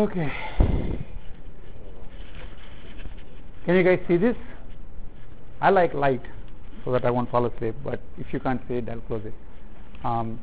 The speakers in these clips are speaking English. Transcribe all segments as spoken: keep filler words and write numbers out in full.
Okay. Can you guys see this? I like light so that I won't fall asleep, but if you can't see it, I'll close it. Um,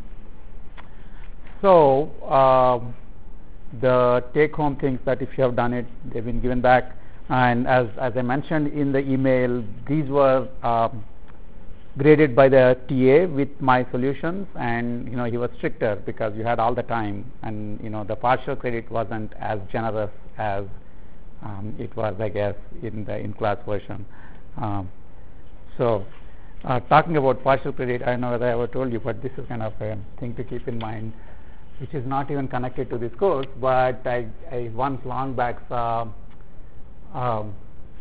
so, uh, the take-home things that if you have done it, they've been given back. And as, as I mentioned in the email, these were um, graded by the T A with my solutions, and you know he was stricter because you had all the time, and you know the partial credit wasn't as generous as um, it was, I guess, in the in-class version. Um, so, uh, talking about partial credit, I don't know whether I ever told you, but this is kind of a thing to keep in mind, which is not even connected to this course. But I, I once long back saw um,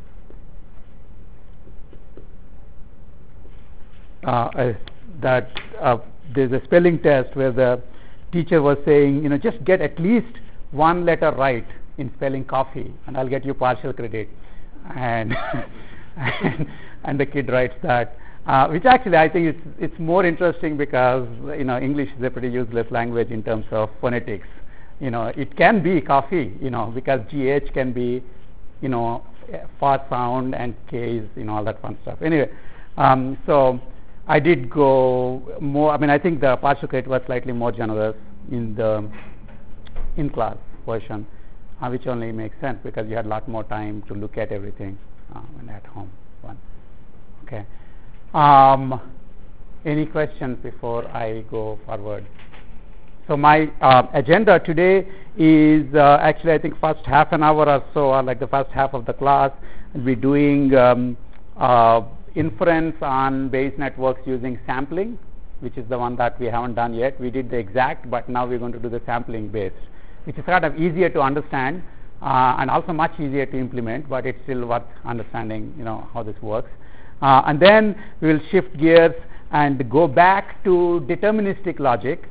uh, uh, that uh, there's a spelling test where the teacher was saying, you know, just get at least one letter right in spelling coffee, and I'll get you partial credit. And and, and the kid writes that, uh, which actually I think it's it's more interesting because you know English is a pretty useless language in terms of phonetics. You know, it can be coffee, you know, because G H can be, you know, fast sound, and K is, you know, all that fun stuff. Anyway, um, so I did go more. I mean, I think the partial credit was slightly more generous in the in-class version, uh, which only makes sense because you had a lot more time to look at everything uh, when at home. One, okay. Um, any questions before I go forward? So my uh, agenda today is uh, actually I think first half an hour or so, or like the first half of the class, we'll be doing um, uh, inference on Bayes networks using sampling, which is the one that we haven't done yet. We did the exact, but now we're going to do the sampling based, which is kind of easier to understand uh, and also much easier to implement, but it's still worth understanding, you know, how this works. Uh, and then we will shift gears and go back to deterministic logic.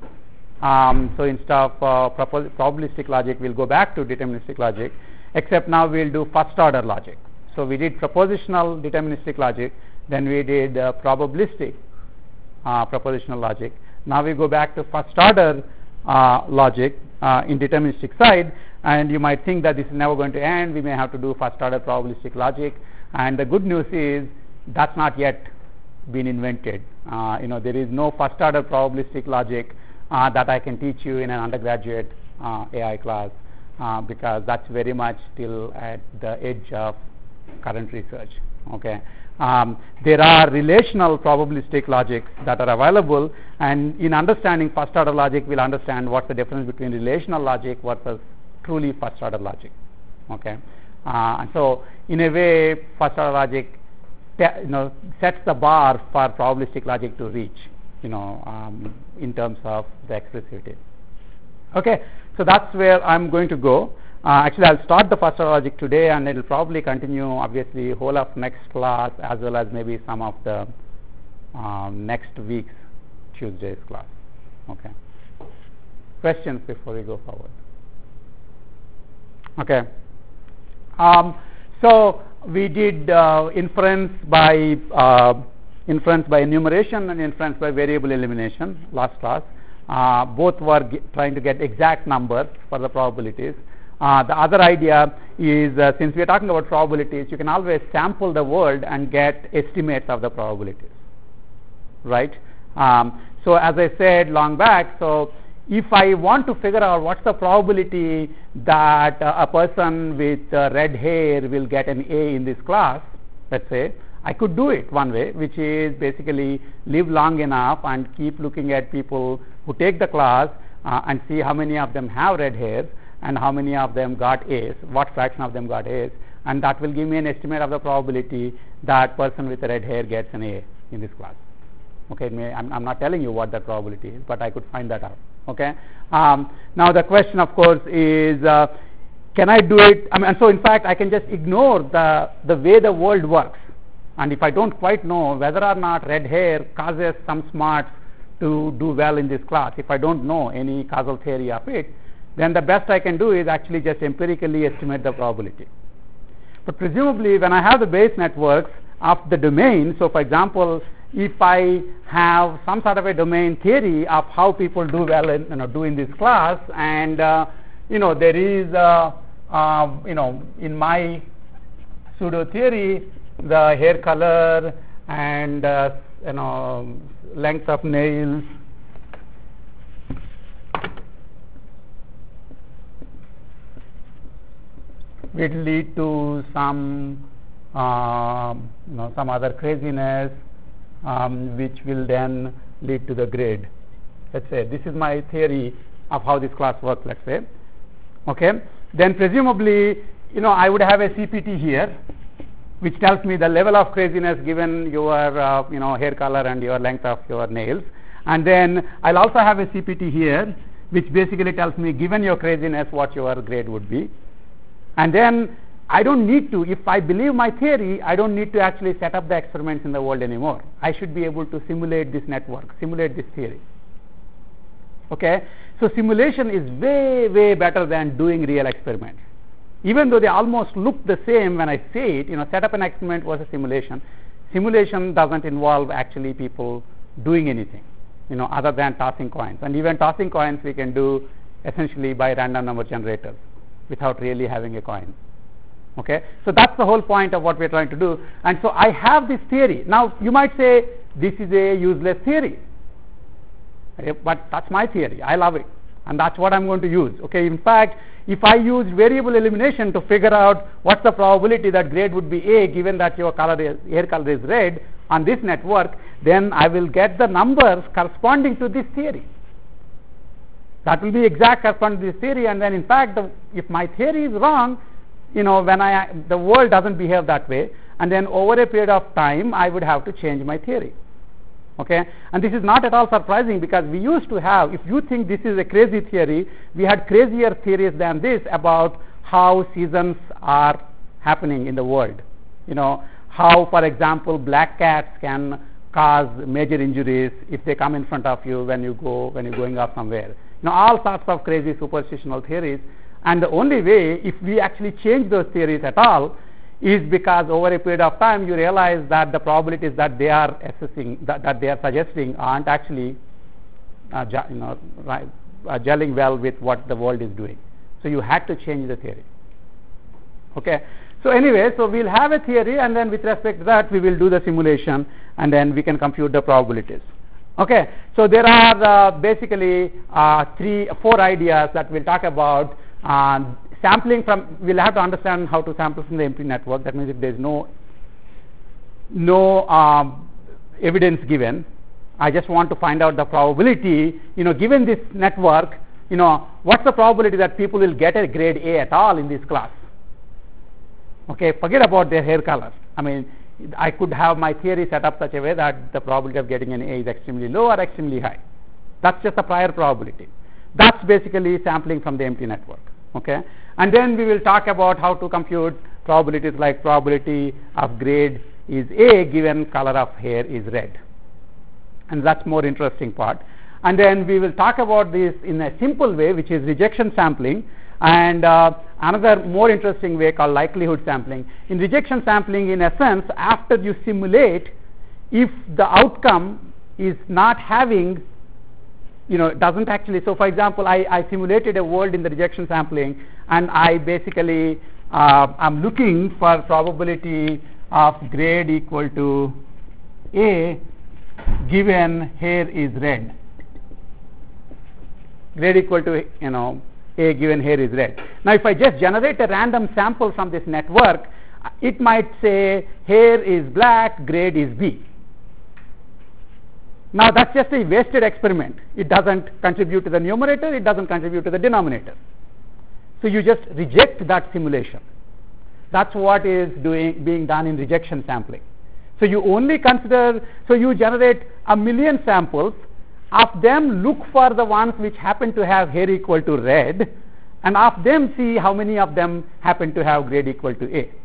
Um, so instead of uh, probabilistic logic, we'll go back to deterministic logic, except now we'll do first order logic. So we did propositional deterministic logic, then we did uh, probabilistic uh, propositional logic. Now we go back to first order uh, logic uh, in deterministic side, and you might think that this is never going to end. We may have to do first order probabilistic logic, and the good news is that's not yet been invented. Uh, you know, there is no first order probabilistic logic Uh, that I can teach you in an undergraduate uh, A I class uh, because that's very much still at the edge of current research. Okay, um, there are relational probabilistic logics that are available, and in understanding first order logic, we'll understand what's the difference between relational logic versus truly first order logic. Okay, uh, and so in a way, first order logic te- you know sets the bar for probabilistic logic to reach, you know, um, in terms of the expressivity. Okay, so that's where I'm going to go. Uh, actually, I'll start the first order logic today, and it will probably continue, obviously, whole of next class as well as maybe some of the um, next week's Tuesday's class. Okay. Questions before we go forward? Okay. Um, so we did uh, inference by uh, inference by enumeration and inference by variable elimination last class. Uh, both were g- trying to get exact numbers for the probabilities. Uh, the other idea is uh, since we are talking about probabilities, you can always sample the world and get estimates of the probabilities, right? Um, so as I said long back, so if I want to figure out what's the probability that uh, a person with uh, red hair will get an A in this class, let's say, I could do it one way, which is basically live long enough and keep looking at people who take the class uh, and see how many of them have red hair and how many of them got A's, what fraction of them got A's, and that will give me an estimate of the probability that person with red hair gets an A in this class. Okay, may, I'm, I'm not telling you what that probability is, but I could find that out. Okay. Um, now the question, of course, is uh, can I do it? I mean, and so in fact, I can just ignore the the way the world works. And if I don't quite know whether or not red hair causes some smarts to do well in this class, if I don't know any causal theory of it, then the best I can do is actually just empirically estimate the probability. But presumably, when I have the Bayes networks of the domain, so for example, if I have some sort of a domain theory of how people do well in, you know, do in this class, and uh, you know, there is, a, uh, you know, in my pseudo theory, the hair color and uh, you know, length of nails will lead to some, uh, you know, some other craziness, um, which will then lead to the grade. Let's say this is my theory of how this class works. Let's say, okay. Then presumably, you know, I would have a C P T here, which tells me the level of craziness given your, uh, you know, hair color and your length of your nails, and then I'll also have a C P T here, which basically tells me given your craziness what your grade would be. And then I don't need to, if I believe my theory, I don't need to actually set up the experiments in the world anymore. I should be able to simulate this network, simulate this theory. Okay? So simulation is way, way better than doing real experiments. Even though they almost look the same when I say it, you know, set up an experiment versus simulation. Simulation doesn't involve actually people doing anything, you know, other than tossing coins. And even tossing coins we can do essentially by random number generators, without really having a coin. Okay, so that's the whole point of what we're trying to do. And so I have this theory. Now you might say this is a useless theory, but that's my theory. I love it, and that's what I'm going to use. Okay, in fact, if I use variable elimination to figure out what's the probability that grade would be A given that your color is, hair color is red on this network, then I will get the numbers corresponding to this theory. That will be exact corresponding to this theory, and then in fact, the, if my theory is wrong, you know, when I the world doesn't behave that way, and then over a period of time, I would have to change my theory. Okay, and this is not at all surprising because we used to have. If you think this is a crazy theory, we had crazier theories than this about how seasons are happening in the world. You know, how, for example, black cats can cause major injuries if they come in front of you when you go when you're going off somewhere. Now, all sorts of crazy superstitional theories, and the only way, if we actually change those theories at all, is because over a period of time you realize that the probabilities that they are assessing, that, that they are suggesting, aren't actually, uh, you know, right, uh, gelling well with what the world is doing. So you had to change the theory. Okay. So anyway, so we'll have a theory, and then with respect to that, we will do the simulation, and then we can compute the probabilities. Okay, so there are uh, basically uh, three, four ideas that we'll talk about. Uh, sampling from, we'll have to understand how to sample from the empty network. That means if there's no, no um, evidence given, I just want to find out the probability, you know, given this network, you know, what's the probability that people will get a grade A at all in this class? Okay, forget about their hair color. I mean, I could have my theory set up such a way that the probability of getting an A is extremely low or extremely high. That's just a prior probability. That's basically sampling from the empty network. Okay, and then we will talk about how to compute probabilities like probability of grade is A given color of hair is red, and that's more interesting part. And then we will talk about this in a simple way, which is rejection sampling, and uh, another more interesting way called likelihood sampling. In rejection sampling, in essence, after you simulate, if the outcome is not having, you know, doesn't actually, so for example, I, I simulated a world in the rejection sampling, and I basically uh, I'm looking for probability of grade equal to A given hair is red. Grade equal to, you know, A given hair is red. Now, if I just generate a random sample from this network, it might say hair is black, grade is B. Now, that's just a wasted experiment. It doesn't contribute to the numerator, it doesn't contribute to the denominator. So you just reject that simulation. That's what is doing being done in rejection sampling. So you only consider, so you generate a million samples. Of them, look for the ones which happen to have hair equal to red, and of them see how many of them happen to have grade equal to A.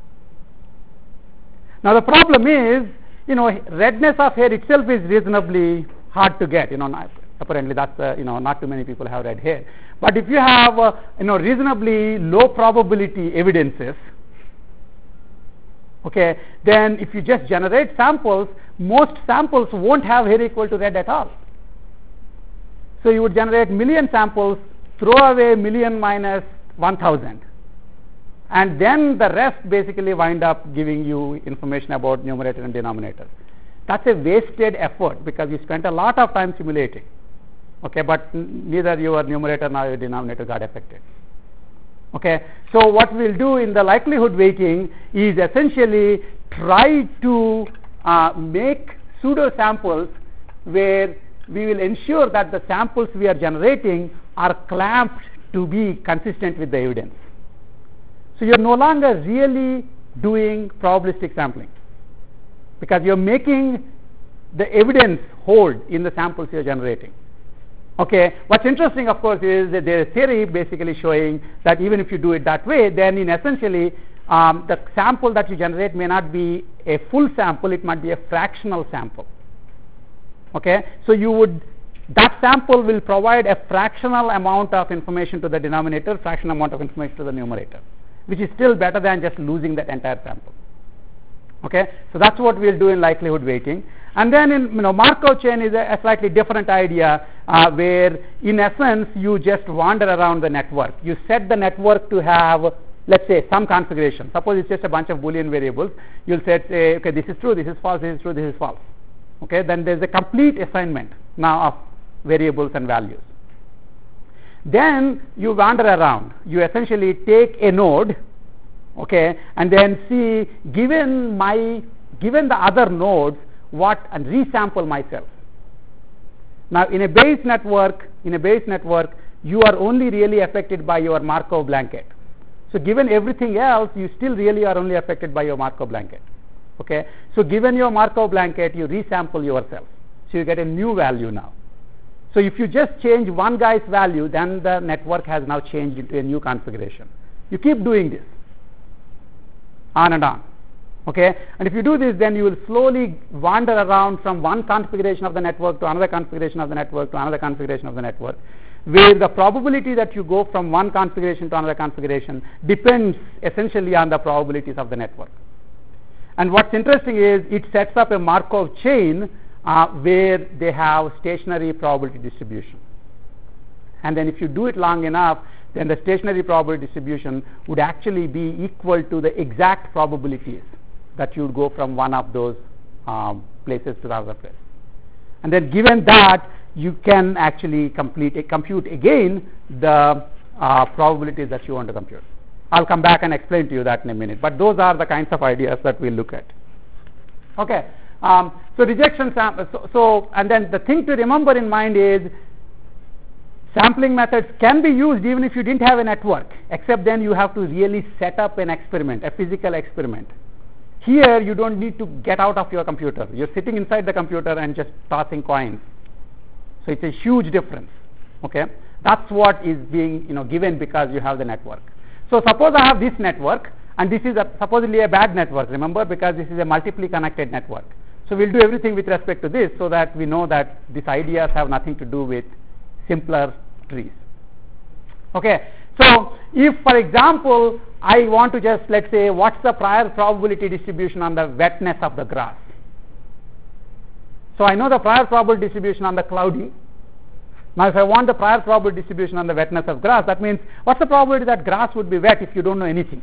Now the problem is, you know, redness of hair itself is reasonably hard to get. You know, not, apparently that's uh, you know, not too many people have red hair. But if you have uh, you know, reasonably low probability evidences, okay, then if you just generate samples, most samples won't have hair equal to red at all. So you would generate million samples, throw away million minus one thousand, and then the rest basically wind up giving you information about numerator and denominator. That's a wasted effort because you spent a lot of time simulating, okay, but neither your numerator nor your denominator got affected. Okay, so what we'll do in the likelihood weighting is essentially try to uh, make pseudo samples where we will ensure that the samples we are generating are clamped to be consistent with the evidence. So you're no longer really doing probabilistic sampling because you're making the evidence hold in the samples you're generating. Okay, what's interesting, of course, is that there's a theory basically showing that even if you do it that way, then in essentially um, the sample that you generate may not be a full sample, it might be a fractional sample. Okay, so you would, that sample will provide a fractional amount of information to the denominator, fractional amount of information to the numerator, which is still better than just losing that entire sample. Okay, so that's what we'll do in likelihood weighting. And then in you know Markov chain is a, a slightly different idea uh, where in essence you just wander around the network. You set the network to have, let's say, some configuration. Suppose it's just a bunch of Boolean variables. You'll say, say okay, this is true, this is false, this is true, this is false. Okay, then there's a complete assignment now of variables and values. Then you wander around. You essentially take a node, okay, and then see given my given the other nodes what, and resample myself. Now in a Bayes network, in a Bayes network, you are only really affected by your Markov blanket. So given everything else, you still really are only affected by your Markov blanket. Okay, so given your Markov blanket, you resample yourself, so you get a new value now. So if you just change one guy's value, then the network has now changed into a new configuration. You keep doing this on and on. Okay, and if you do this, then you will slowly wander around from one configuration of the network to another configuration of the network to another configuration of the network, where the probability that you go from one configuration to another configuration depends essentially on the probabilities of the network. And what's interesting is it sets up a Markov chain uh, where they have stationary probability distribution. And then if you do it long enough, then the stationary probability distribution would actually be equal to the exact probabilities that you would go from one of those um, places to the other place. And then given that, you can actually complete a compute again the uh, probabilities that you want to compute. I'll come back and explain to you that in a minute, but those are the kinds of ideas that we'll look at. Okay, um, so rejection sample, so, so and then the thing to remember in mind is sampling methods can be used even if you didn't have a network, except then you have to really set up an experiment, a physical experiment. Here you don't need to get out of your computer. You're sitting inside the computer and just tossing coins. So it's a huge difference. Okay, that's what is being you know given because you have the network. So suppose I have this network, and this is a, supposedly a bad network, remember, because this is a multiply connected network. So we'll do everything with respect to this so that we know that these ideas have nothing to do with simpler trees. Okay, so if, for example, I want to just, let's say, what's the prior probability distribution on the wetness of the grass? So I know the prior probability distribution on the cloudy. Now if I want the prior probability distribution on the wetness of grass, that means what's the probability that grass would be wet if you don't know anything?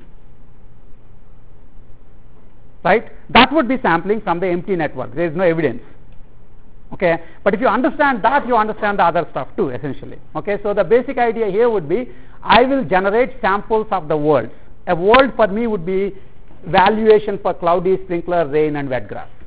Right? That would be sampling from the empty network. There is no evidence. Okay, but if you understand that, you understand the other stuff too, essentially. Okay, so the basic idea here would be I will generate samples of the worlds. A world for me would be valuation for cloudy, sprinkler, rain, and wet grass.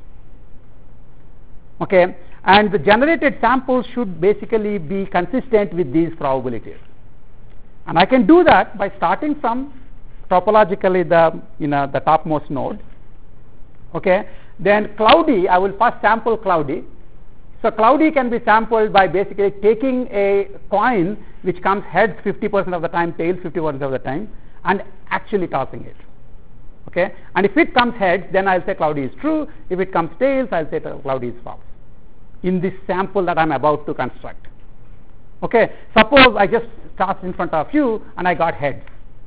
Okay, and the generated samples should basically be consistent with these probabilities. And I can do that by starting from topologically the you know the topmost node. Okay, then cloudy, I will first sample cloudy. So cloudy can be sampled by basically taking a coin which comes heads fifty percent of the time, tails fifty percent of the time, and actually tossing it. Okay, and if it comes heads, then I'll say cloudy is true. If it comes tails, I'll say cloudy is false in this sample that I'm about to construct. Okay, suppose I just tossed in front of you and I got heads.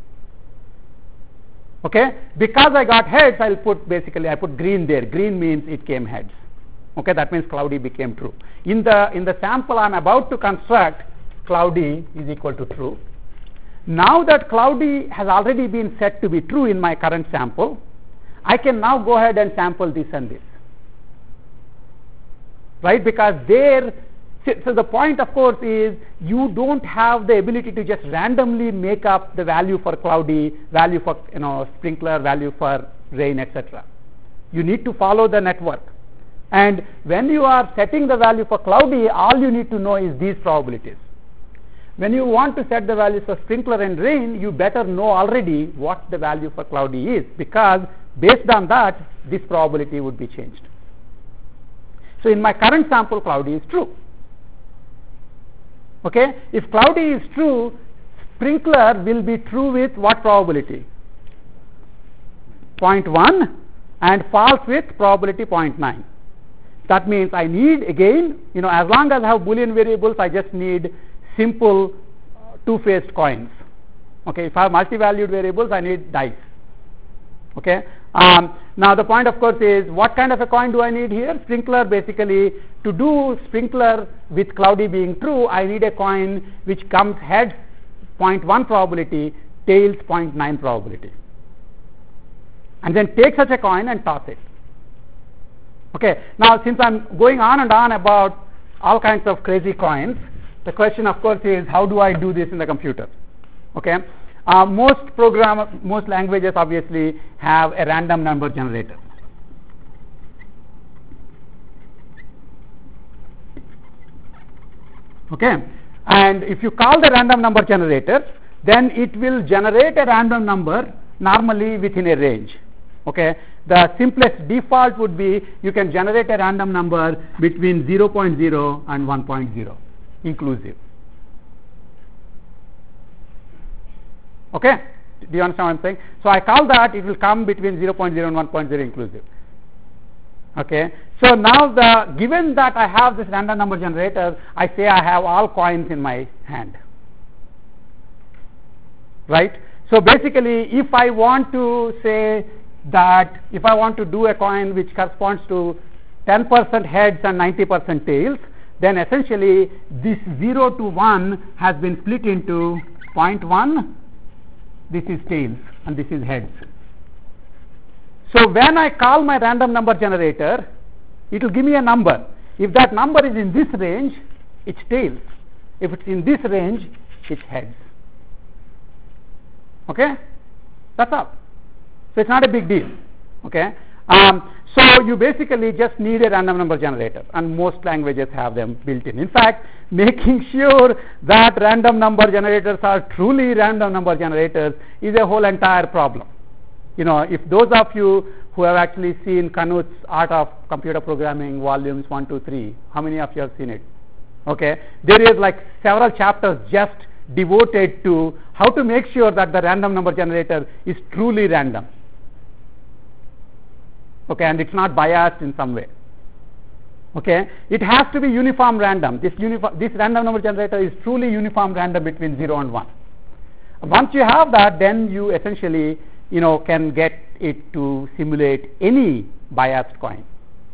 Okay, because I got heads, I'll put basically I put green there. Green means it came heads. Okay, that means cloudy became true. In the in the sample I'm about to construct, cloudy is equal to true. Now that cloudy has already been set to be true in my current sample, I can now go ahead and sample this and this, right? Because there, so the point of course is you don't have the ability to just randomly make up the value for cloudy, value for you know sprinkler, value for rain, et cetera. You need to follow the network. And when you are setting the value for cloudy, all you need to know is these probabilities. When you want to set the values for sprinkler and rain, you better know already what the value for cloudy is, because based on that, this probability would be changed. So in my current sample, cloudy is true. Okay? If cloudy is true, sprinkler will be true with what probability? zero point one, and false with probability zero point nine. That means I need, again, you know, as long as I have Boolean variables, I just need simple uh, two-faced coins. Okay, if I have multi-valued variables, I need dice. Okay, um, now the point of course is, what kind of a coin do I need here? Sprinkler, basically, to do sprinkler with cloudy being true, I need a coin which comes heads zero point one probability, tails zero point nine probability. And then take such a coin and toss it. Okay, now since I'm going on and on about all kinds of crazy coins, the question of course is, how do I do this in the computer? Okay, uh, most program, most languages obviously have a random number generator. Okay, and if you call the random number generator, then it will generate a random number normally within a range. Okay, the simplest default would be you can generate a random number between zero point zero and one point zero inclusive. Okay, do you understand what I'm saying? So I call that, it will come between zero point zero and one point zero inclusive. Okay, so now the given that I have this random number generator, I say I have all coins in my hand, right? So basically, if I want to say that if I want to do a coin which corresponds to ten percent heads and ninety percent tails, then essentially this zero to one has been split into zero point one, this is tails and this is heads. So when I call my random number generator, it will give me a number. If that number is in this range, it's tails. If it's in this range, it's heads. Okay, that's all. So it's not a big deal. Okay, um, so you basically just need a random number generator, and most languages have them built in. In fact, making sure that random number generators are truly random number generators is a whole entire problem. You know, if those of you who have actually seen Knuth's Art of Computer Programming volumes one, two, three, how many of you have seen it? Okay, there is like several chapters just devoted to how to make sure that the random number generator is truly random. Okay, and it's not biased in some way. Okay, it has to be uniform random. This uniform, this random number generator is truly uniform random between zero and one. Once you have that, then you essentially, you know, can get it to simulate any biased coin.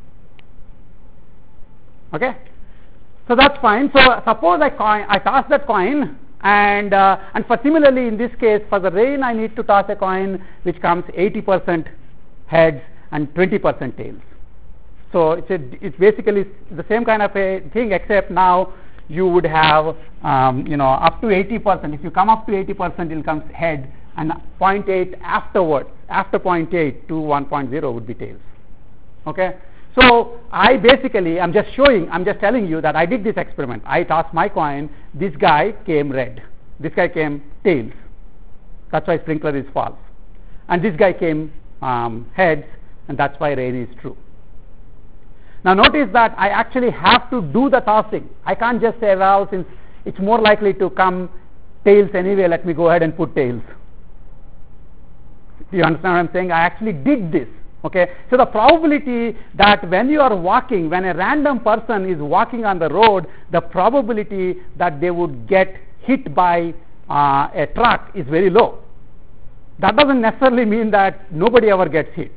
Okay, so that's fine. So suppose I coin, I toss that coin, and uh, and for similarly in this case for the rain, I need to toss a coin which comes eighty percent heads and twenty percent tails. So it's a, it's basically the same kind of a thing, except now you would have um, you know up to eighty percent. If you come up to eighty percent, it comes head, and zero point eight afterwards, after zero point eight to one point zero would be tails. Okay, so I basically I'm just showing, I'm just telling you that I did this experiment. I tossed my coin. This guy came red. This guy came tails. That's why sprinkler is false. And this guy came um, heads, and that's why rain is true. Now notice that I actually have to do the tossing. I can't just say, well, since it's more likely to come tails anyway, let me go ahead and put tails. Do you understand what I'm saying? I actually did this. Okay, so the probability that when you are walking, when a random person is walking on the road, the probability that they would get hit by uh, a truck is very low. That doesn't necessarily mean that nobody ever gets hit.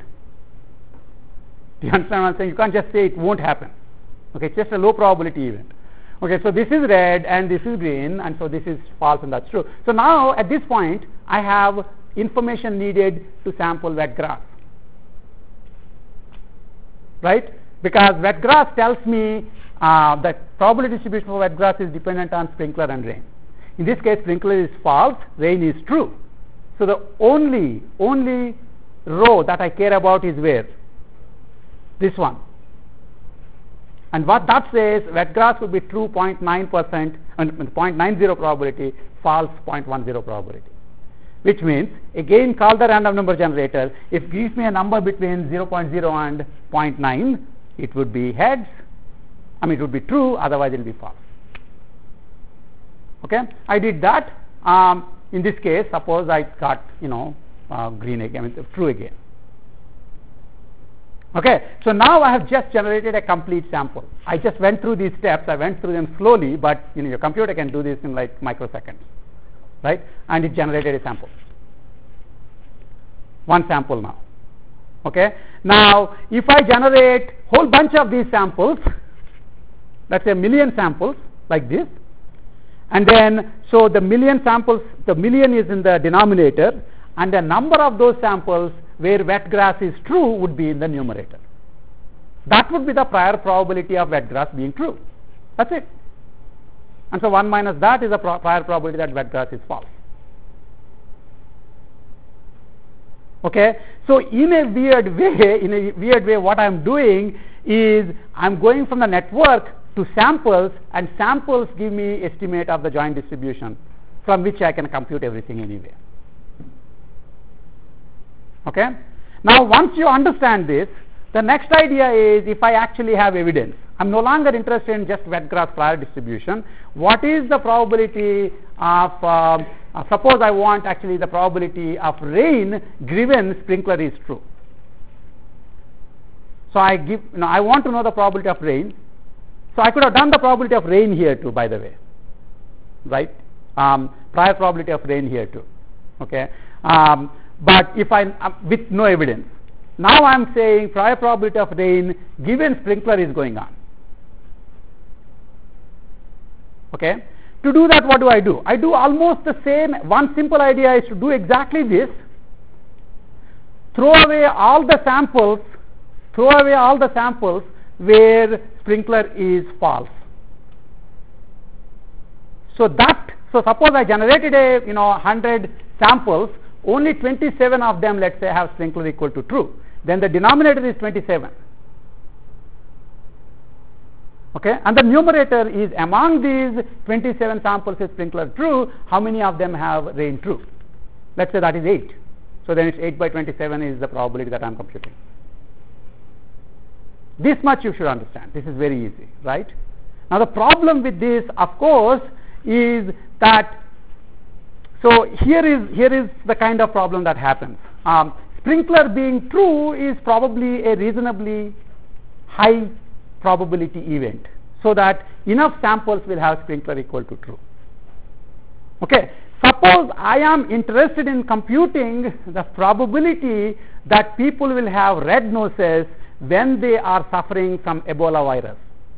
Do you understand what I'm saying? You can't just say it won't happen. Okay, it's just a low probability event. Okay, so this is red and this is green, and so this is false and that's true. So now at this point I have information needed to sample wet grass, right? Because wet grass tells me uh, that probability distribution for wet grass is dependent on sprinkler and rain. In this case, sprinkler is false, rain is true. So the only only row that I care about is where? This one. And what that says, wet grass would be true zero point nine percent and zero point nine zero probability, false zero point one zero probability. Which means, again call the random number generator. If it gives me a number between zero point zero and zero point nine, it would be heads. I mean, it would be true, otherwise it will be false. Okay, I did that. Um, in this case, suppose I got, you know, uh, green again, I mean, true again. Okay, so now I have just generated a complete sample. I just went through these steps. I went through them slowly, but you know, your computer can do this in like microseconds, right? And it generated a sample. One sample now. Okay, now if I generate whole bunch of these samples, let's say a million samples like this, and then so the million samples, the million is in the denominator, and the number of those samples where wet grass is true would be in the numerator. That would be the prior probability of wet grass being true. That's it. And so one minus that is the pro prior probability that wet grass is false. Okay, so in a weird way, in a weird way, what I'm doing is I'm going from the network to samples, and samples give me estimate of the joint distribution from which I can compute everything anyway. Okay, now once you understand this, the next idea is if I actually have evidence. I'm no longer interested in just wet grass prior distribution. What is the probability of, uh, uh, suppose I want actually the probability of rain given sprinkler is true. So I give, you know, I want to know the probability of rain. So I could have done the probability of rain here too, by the way, right? Um, prior probability of rain here too. Okay, um, but if I uh, with no evidence, now I am saying prior probability of rain given sprinkler is going on. Okay, to do that, what do I do? I do almost the same. One simple idea is to do exactly this. Throw away all the samples. Throw away all the samples where sprinkler is false. So that, so suppose I generated a, you know, one hundred samples, only twenty-seven of them, let's say, have sprinkler equal to true. Then the denominator is twenty-seven. Okay, and the numerator is among these twenty-seven samples with sprinkler true, how many of them have rain true? Let's say that is eight. So then it's eight by twenty-seven is the probability that I am computing. This much you should understand. This is very easy, right? Now the problem with this, of course, is that, so here is here is the kind of problem that happens. Um, sprinkler being true is probably a reasonably high probability event, so that enough samples will have sprinkler equal to true. Okay, suppose I am interested in computing the probability that people will have red noses when they are suffering from Ebola virus.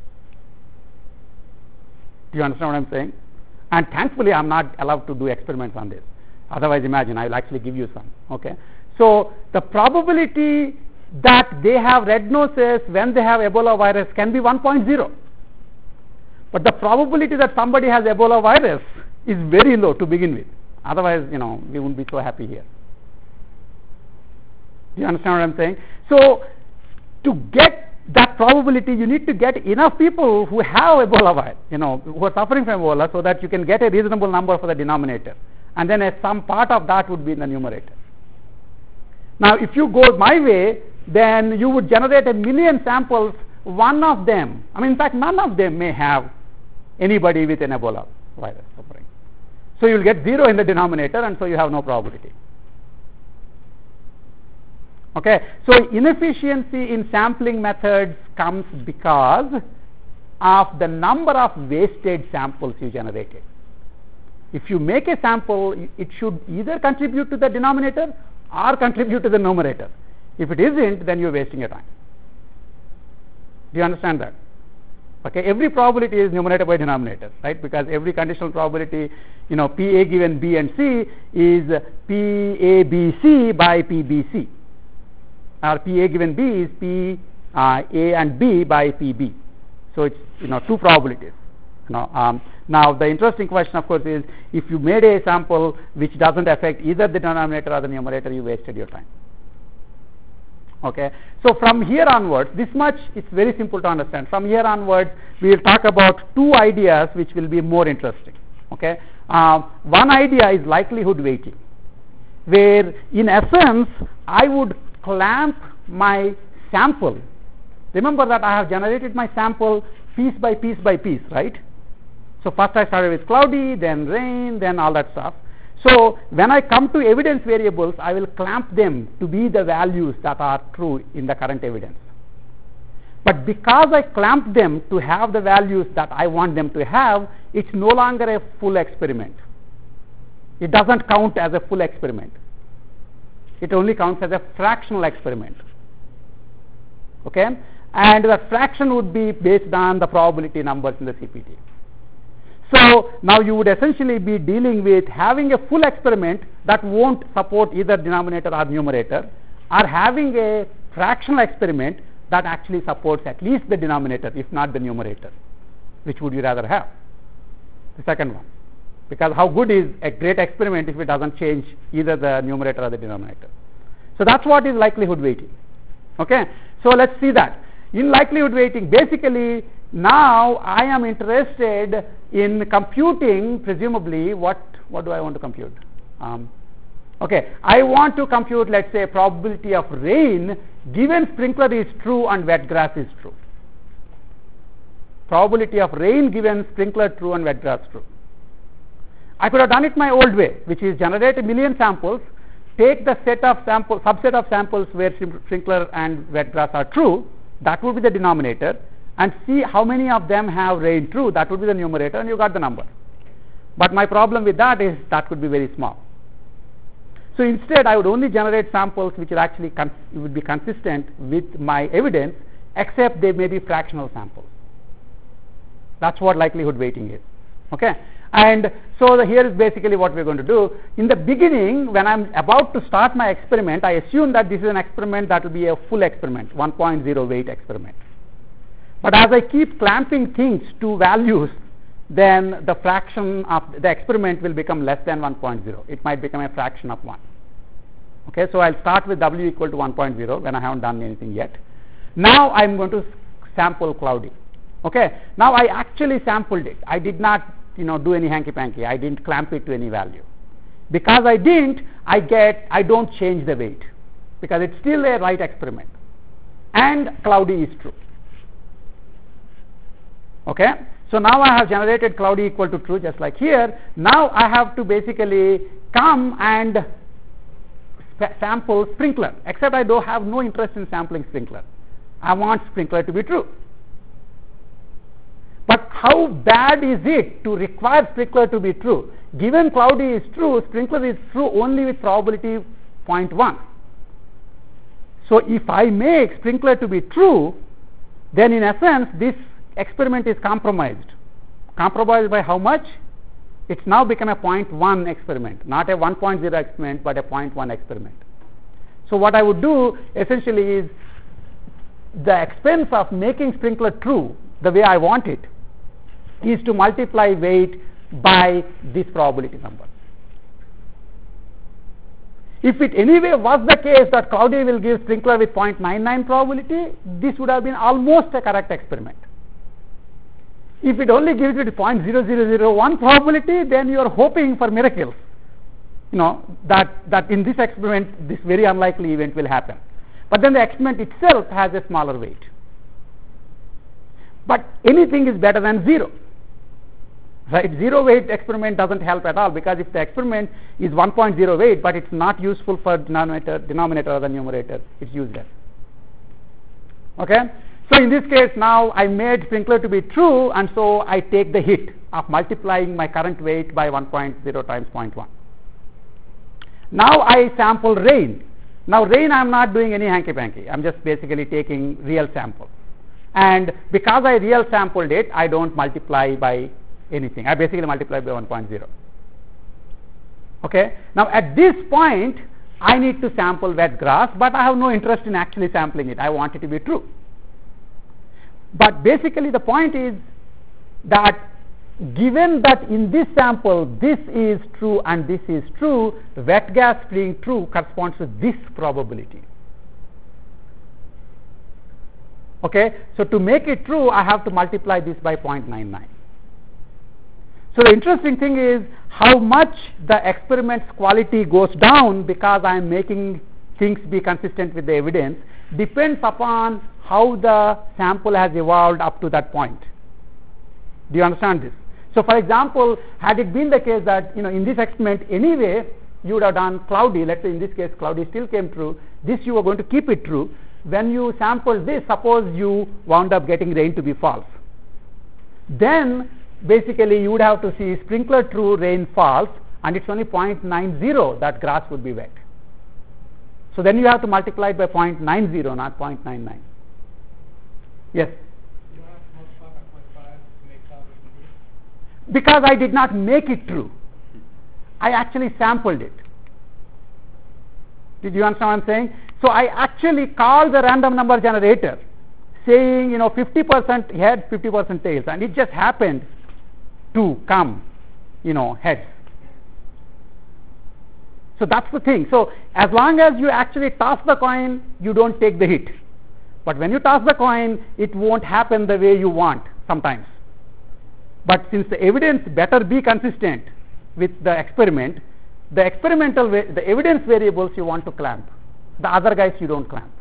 Do you understand what I'm saying? And thankfully I am not allowed to do experiments on this. Otherwise, imagine, I will actually give you some. Okay, so the probability that they have red noses when they have Ebola virus can be one point zero. But the probability that somebody has Ebola virus is very low to begin with. Otherwise, you know, we wouldn't be so happy here. Do you understand what I'm saying? So to get that probability, you need to get enough people who have Ebola virus, you know, who are suffering from Ebola, so that you can get a reasonable number for the denominator. And then a, some part of that would be in the numerator. Now, if you go my way, then you would generate a million samples. One of them, I mean, in fact, none of them may have anybody with an Ebola virus suffering. So you will get zero in the denominator, and so you have no probability. Okay, so inefficiency in sampling methods comes because of the number of wasted samples you generated. If you make a sample, it should either contribute to the denominator or contribute to the numerator. If it isn't, then you're wasting your time. Do you understand that? Okay, every probability is numerator by denominator, right? Because every conditional probability, you know, P A given B and C is P A B C by P B C, or P A given B is P uh, A and B by P B. So it's, you know, two probabilities. You know, um, now the interesting question, of course, is if you made a sample which doesn't affect either the denominator or the numerator, you wasted your time. Okay, so from here onwards, this much it's very simple to understand. From here onwards, we will talk about two ideas which will be more interesting. Okay, uh, one idea is likelihood weighting, where in essence I would clamp my sample. Remember that I have generated my sample piece by piece by piece, right? So first I started with cloudy, then rain, then all that stuff. So when I come to evidence variables, I will clamp them to be the values that are true in the current evidence. But because I clamp them to have the values that I want them to have, it's no longer a full experiment. It doesn't count as a full experiment. It only counts as a fractional experiment. Okay? And the fraction would be based on the probability numbers in the C P T. So now you would essentially be dealing with having a full experiment that won't support either denominator or numerator, or having a fractional experiment that actually supports at least the denominator, if not the numerator. Which would you rather have? The second one. Because how good is a great experiment if it doesn't change either the numerator or the denominator? So that's what is likelihood weighting. Okay, so let's see that. In likelihood weighting, basically now I am interested in computing, presumably, what what do I want to compute? Um, okay, I want to compute, let's say, probability of rain given sprinkler is true and wet grass is true. Probability of rain given sprinkler true and wet grass true. I could have done it my old way, which is generate a million samples, take the set of sample subset of samples where sprinkler and wet grass are true, that would be the denominator, and see how many of them have rain true, that would be the numerator, and you got the number. But my problem with that is that could be very small. So instead I would only generate samples which are actually con would be consistent with my evidence, except they may be fractional samples. That's what likelihood weighting is. Okay, and so the, here is basically what we're going to do. In the beginning, when I'm about to start my experiment, I assume that this is an experiment that will be a full experiment, one point zero weight experiment. But as I keep clamping things to values, then the fraction of the experiment will become less than one point zero. It might become a fraction of one. Okay, so I'll start with W equal to one point zero when I haven't done anything yet. Now I'm going to sample cloudy. Okay, now I actually sampled it. I did not, you know, do any hanky-panky. I didn't clamp it to any value. Because I didn't, I get, I don't change the weight, because it's still a right experiment. And cloudy is true. Okay, so now I have generated cloudy equal to true, just like here. Now I have to basically come and sample sprinkler, except I don't have no interest in sampling sprinkler. I want sprinkler to be true. But how bad is it to require sprinkler to be true? Given cloudy is true, sprinkler is true only with probability zero point one. So if I make sprinkler to be true, then in essence this experiment is compromised. Compromised by how much? It's now become a zero point one experiment, not a one point zero experiment, but a zero point one experiment. So what I would do essentially is the expense of making sprinkler true the way I want it is to multiply weight by this probability number. If it anyway was the case that cloudy will give sprinkler with zero point nine nine probability, this would have been almost a correct experiment. If it only gives it zero point zero zero zero one probability, then you are hoping for miracles. You know, that, that in this experiment, this very unlikely event will happen. But then the experiment itself has a smaller weight. But anything is better than zero. Right? Zero weight experiment doesn't help at all, because if the experiment is one point zero weight, but it's not useful for denominator, denominator or the numerator, it's useless. Okay? So in this case, now I made sprinkler to be true, and so I take the hit of multiplying my current weight by one point zero times zero point one. Now I sample rain. Now rain I am not doing any hanky-panky. I am just basically taking real samples. And because I real sampled it, I don't multiply by anything. I basically multiply by one point zero. Okay. Now at this point, I need to sample wet grass, but I have no interest in actually sampling it. I want it to be true. But basically the point is that given that in this sample this is true and this is true, wet gas being true corresponds to this probability. Okay, so to make it true, I have to multiply this by zero point nine nine. So the interesting thing is how much the experiment's quality goes down because I am making things be consistent with the evidence depends upon how the sample has evolved up to that point. Do you understand this? So for example, had it been the case that, you know, in this experiment anyway you would have done cloudy, let's say in this case cloudy still came true, this you were going to keep it true. When you sampled this, suppose you wound up getting rain to be false. Then basically you would have to see sprinkler true, rain false, and it's only zero point nine zero that grass would be wet. So then you have to multiply it by zero point nine zero, not zero point nine nine. Yes? You don't have to multiply by zero point five to make cloudy true? Because I did not make it true. I actually sampled it. Did you understand what I'm saying? So I actually called the random number generator saying, you know, fifty percent heads, fifty percent tails, and it just happened to come, you know, heads. So that's the thing. So as long as you actually toss the coin, you don't take the hit. But when you toss the coin, it won't happen the way you want sometimes. But since the evidence better be consistent with the experiment, the experimental, the evidence variables you want to clamp. The other guys you don't clamp.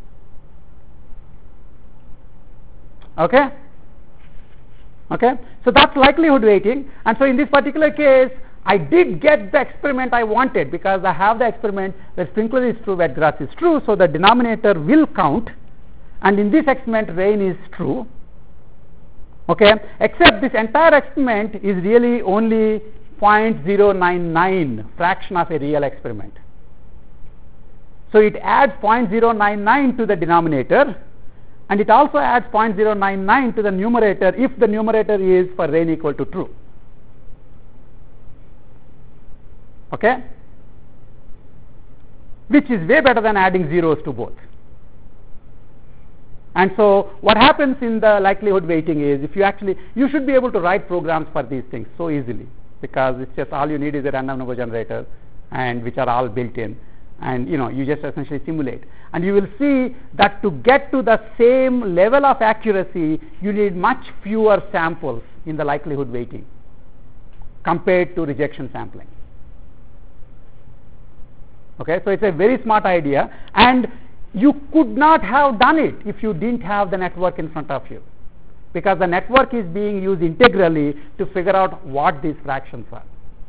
Okay? Okay? So that's likelihood weighting. And so in this particular case, I did get the experiment I wanted because I have the experiment where sprinkler is true, wet grass is true, so the denominator will count. And in this experiment, rain is true. Okay? Except this entire experiment is really only zero point zero nine nine fraction of a real experiment. So it adds zero point zero nine nine to the denominator, and it also adds zero point zero nine nine to the numerator if the numerator is for rain equal to true. Okay? Which is way better than adding zeros to both. And so what happens in the likelihood weighting is, if you actually, you should be able to write programs for these things so easily, because it's just all you need is a random number generator, and which are all built in, and you know you just essentially simulate, and you will see that to get to the same level of accuracy you need much fewer samples in the likelihood weighting compared to rejection sampling. Okay, so it's a very smart idea, and you could not have done it if you didn't have the network in front of you, because the network is being used integrally to figure out what these fractions are.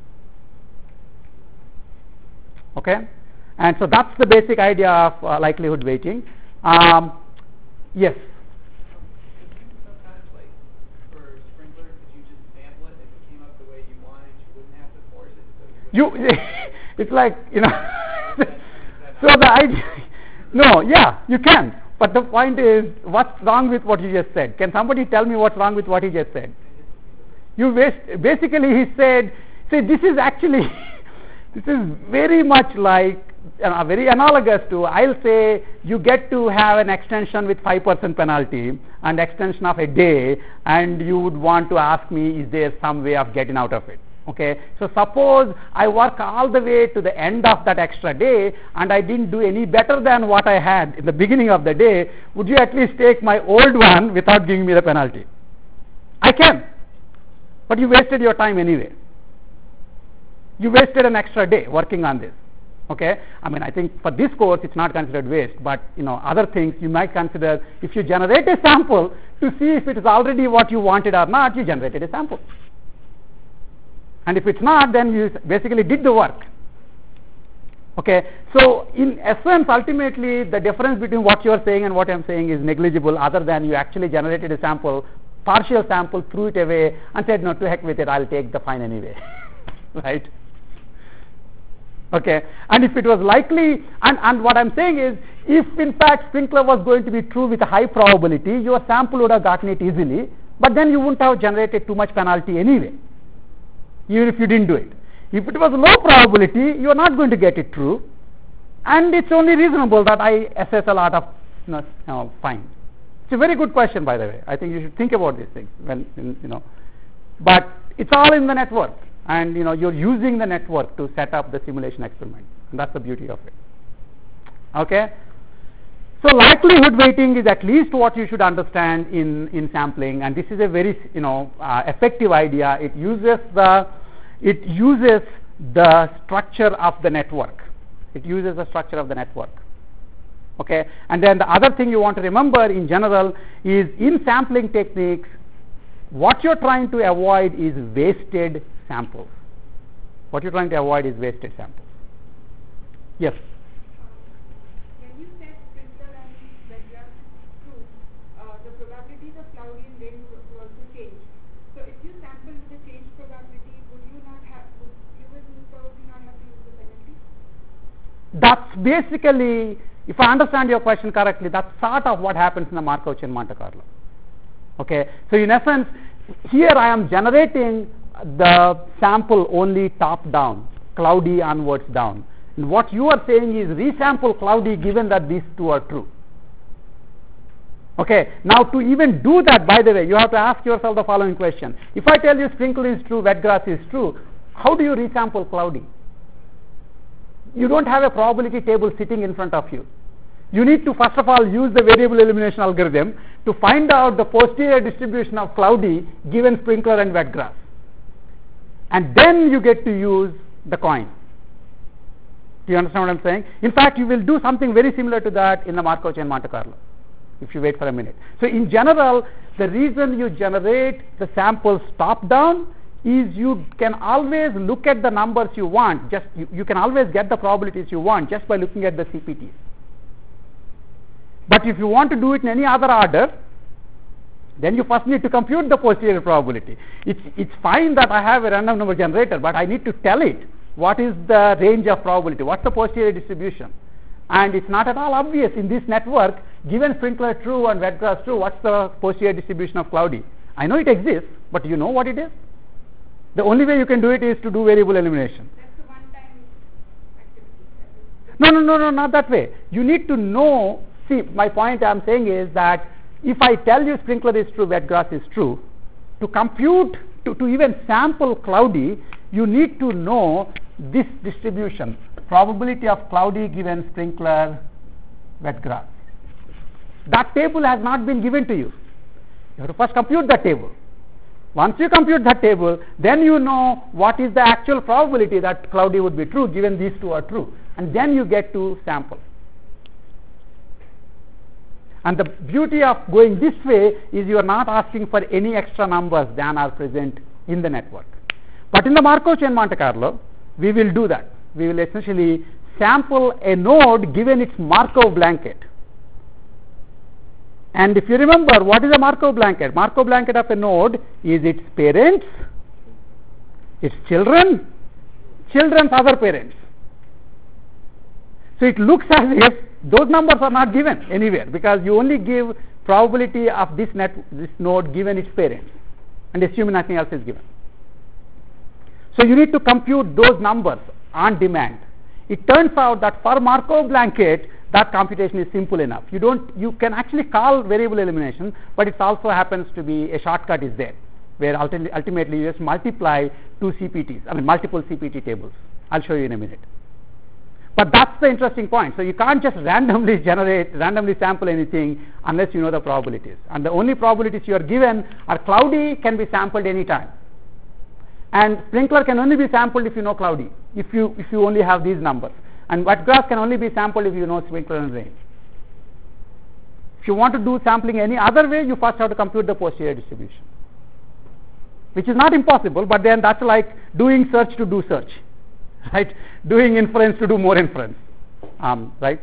Okay, and so that's the basic idea of uh, likelihood weighting. Um, yes? Sometimes, like, for sprinkler, could you just sample it if it came up the way you wanted, you wouldn't have to force it? So you You, it's like, you know, so the idea, no, yeah, you can. But the point is, what's wrong with what you just said? Can somebody tell me what's wrong with what he just said? You waste, basically he said, see, this is actually, this is very much like, uh, very analogous to, I'll say you get to have an extension with five percent penalty and extension of a day, and you would want to ask me, is there some way of getting out of it? Okay, so suppose I work all the way to the end of that extra day and I didn't do any better than what I had in the beginning of the day, would you at least take my old one without giving me the penalty? I can, but you wasted your time anyway. You wasted an extra day working on this. Okay, I mean, I think for this course it's not considered waste, but you know, other things you might consider. If you generate a sample to see if it is already what you wanted or not, you generated a sample. And if it's not, then you basically did the work. Okay, so in essence, ultimately, the difference between what you are saying and what I am saying is negligible, other than you actually generated a sample, partial sample, threw it away, and said, no, to heck with it, I'll take the fine anyway. Right? Okay, and if it was likely, and, and what I'm saying is, if in fact sprinkler was going to be true with a high probability, your sample would have gotten it easily, but then you wouldn't have generated too much penalty anyway, even if you didn't do it. If it was low probability, you are not going to get it true, and it's only reasonable that I assess a lot of you know, you know, fine. It's a very good question, by the way. I think you should think about these things when you know, but it's all in the network. And you know you're using the network to set up the simulation experiment, and that's the beauty of it. Okay, so likelihood weighting is at least what you should understand in in sampling, and this is a very you know uh, effective idea. It uses the it uses the structure of the network. It uses the structure of the network. Okay, and then the other thing you want to remember in general is in sampling techniques, what you're trying to avoid is wasted samples. What you're trying to avoid is wasted samples. Yes? When you said sprinkler and Wedrass is true, uh, the probabilities of cloudy and rain would also change. So if you sample with the changed probability, would you not have, would you would probably not have to use the penalty? That's basically, if I understand your question correctly, that's sort of what happens in the Markov chain Monte Carlo. Okay, so in essence, here I am generating the sample only top down, cloudy onwards down. And what you are saying is resample cloudy given that these two are true. Okay, now to even do that, by the way, you have to ask yourself the following question. If I tell you sprinkle is true, Wedrass is true, how do you resample cloudy? You don't have a probability table sitting in front of you. You need to first of all use the variable elimination algorithm to find out the posterior distribution of cloudy given sprinkler and Wedrass. And then you get to use the coin. Do you understand what I'm saying? In fact, you will do something very similar to that in the Markov chain Monte Carlo, if you wait for a minute. So in general, the reason you generate the samples top down is you can always look at the numbers you want. Just you, you can always get the probabilities you want just by looking at the C P Ts. But if you want to do it in any other order, then you first need to compute the posterior probability. It's, it's fine that I have a random number generator, but I need to tell it what is the range of probability, what's the posterior distribution. And it's not at all obvious in this network, given sprinkler true and Wedrass true, what's the posterior distribution of cloudy. I know it exists, but you know what it is? The only way you can do it is to do variable elimination. That's a one-time activity. No, no, no, no, not that way. You need to know, see, my point I'm saying is that if I tell you sprinkler is true, Wedrass is true, to compute, to, to even sample cloudy, you need to know this distribution, probability of cloudy given sprinkler, Wedrass. That table has not been given to you. You have to first compute that table. Once you compute that table, then you know what is the actual probability that cloudy would be true given these two are true. And then you get to sample. And the beauty of going this way is you are not asking for any extra numbers than are present in the network. But in the Markov chain Monte Carlo, we will do that. We will essentially sample a node given its Markov blanket. And if you remember, what is a Markov blanket? Markov blanket of a node is its parents, its children, children's other parents. So it looks as if those numbers are not given anywhere, because you only give probability of this net, this node given its parents, and assume nothing else is given. So you need to compute those numbers on demand. It turns out that for Markov blanket, that computation is simple enough. You don't, you can actually call variable elimination, but it also happens to be a shortcut is there, where ultimately, ultimately you just multiply two C P Ts, I mean multiple C P T tables. I'll show you in a minute. But that's the interesting point. So you can't just randomly generate, randomly sample anything unless you know the probabilities. And the only probabilities you are given are cloudy can be sampled anytime. And sprinkler can only be sampled if you know cloudy, if you, if you only have these numbers. And Wedrass can only be sampled if you know sprinkler and rain. If you want to do sampling any other way, you first have to compute the posterior distribution, which is not impossible, but then that's like doing search to do search, right? Doing inference to do more inference, um, right?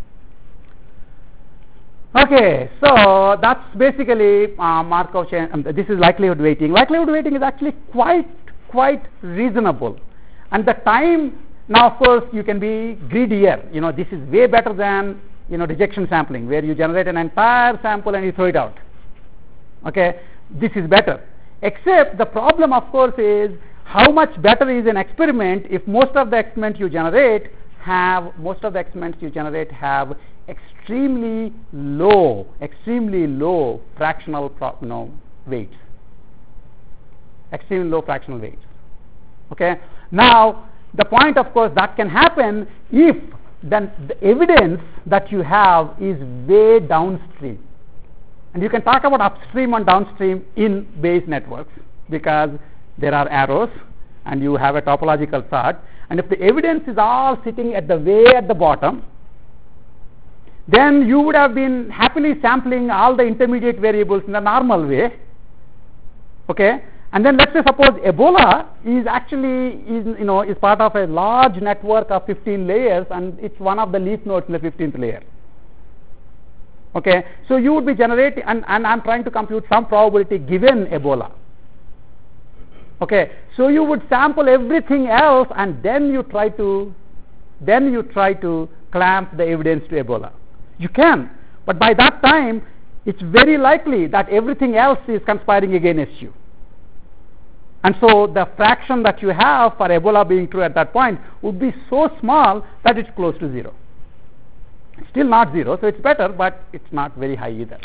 Okay, so that's basically uh, Markov chain. Um, this is likelihood weighting. Likelihood weighting is actually quite, quite reasonable, and the time Now, of course, you can be greedier. You know, this is way better than, you know, rejection sampling, where you generate an entire sample and you throw it out. Okay, this is better. Except the problem, of course, is how much better is an experiment if most of the experiments you generate have most of the experiments you generate have extremely low, extremely low fractional, pro, you know, weights. Extremely low fractional weights. Okay. Now, the point, of course, that can happen if then the evidence that you have is way downstream. And you can talk about upstream and downstream in Bayes networks because there are arrows and you have a topological chart. And if the evidence is all sitting at the way at the bottom, then you would have been happily sampling all the intermediate variables in the normal way. Okay, and then let's say suppose Ebola is actually is you know is part of a large network of fifteen layers, and it's one of the leaf nodes in the fifteenth layer. Okay, so you would be generating, and, and I'm trying to compute some probability given Ebola. Okay, so you would sample everything else, and then you try to, then you try to clamp the evidence to Ebola. You can, but by that time, it's very likely that everything else is conspiring against you. And so the fraction that you have for Ebola being true at that point would be so small that it's close to zero. It's still not zero, so it's better, but it's not very high either.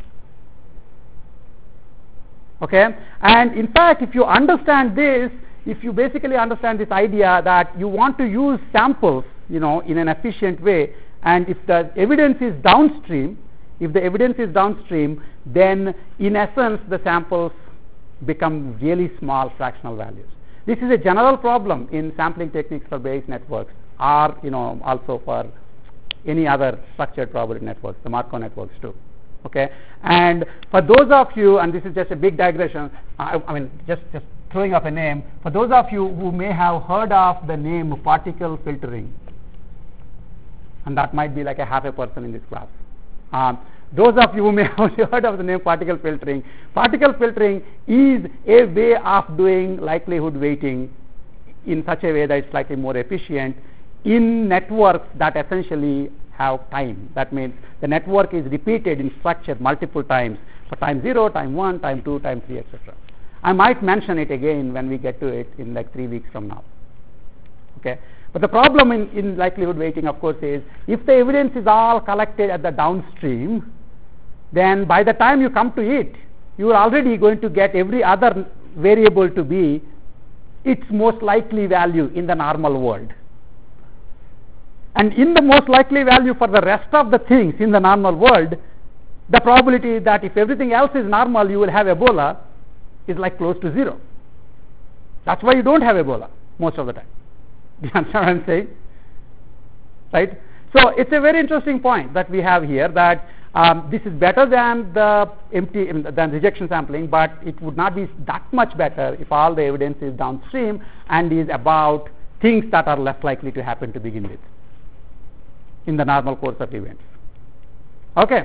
Okay, and in fact, if you understand this, if you basically understand this idea that you want to use samples, you know, in an efficient way, and if the evidence is downstream, if the evidence is downstream, then in essence the samples become really small fractional values. This is a general problem in sampling techniques for Bayes networks, or you know also for any other structured probability networks, the Markov networks too. Okay, and for those of you, and this is just a big digression, I, I mean just just throwing up a name, for those of you who may have heard of the name particle filtering, and that might be like a half a person in this class. Um, those of you who may have heard of the name particle filtering, particle filtering is a way of doing likelihood weighting in such a way that it's slightly more efficient in networks that essentially have time. That means the network is repeated in structure multiple times for time zero, time one, time two, time three, et cetera. I might mention it again when we get to it in like three weeks from now. Okay, but the problem in, in likelihood weighting, of course, is if the evidence is all collected at the downstream, then by the time you come to it, you are already going to get every other variable to be its most likely value in the normal world. And in the most likely value for the rest of the things in the normal world, the probability that if everything else is normal, you will have Ebola is like close to zero. That's why you don't have Ebola most of the time. Do you understand what I'm saying? Right? So it's a very interesting point that we have here, that um, this is better than the empty than rejection sampling, but it would not be that much better if all the evidence is downstream and is about things that are less likely to happen to begin with in the normal course of events. Okay,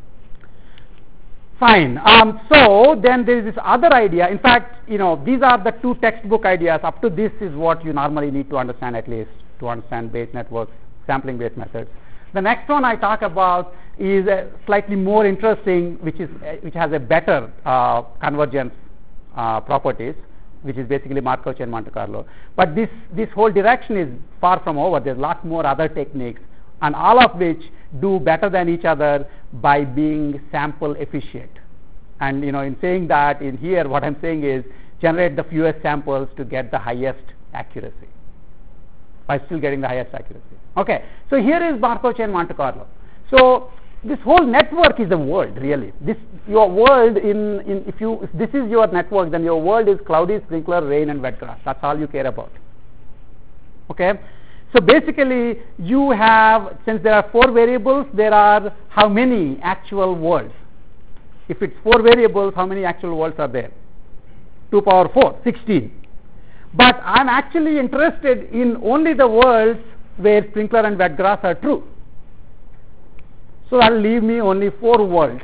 fine. Um, so then there is this other idea. In fact, you know, these are the two textbook ideas. Up to this is what you normally need to understand, at least to understand Bayes networks, sampling based methods. The next one I talk about is uh, slightly more interesting, which is uh, which has a better uh, convergence uh, properties, which is basically Markov chain Monte Carlo. But this this whole direction is far from over. There's a lot more other techniques, and all of which do better than each other by being sample efficient. And you know, in saying that, in here what I'm saying is generate the fewest samples to get the highest accuracy by still getting the highest accuracy. Okay, so here is Markov chain Monte Carlo. So this whole network is a world, really. This your world in, in if you if this is your network, then your world is cloudy, sprinkler, rain, and wet grass. That's all you care about. Okay. So basically, you have, since there are four variables, there are how many actual worlds? If it's four variables, how many actual worlds are there? two power four, sixteen. But I'm actually interested in only the worlds where sprinkler and wet grass are true. So that will leave me only four worlds.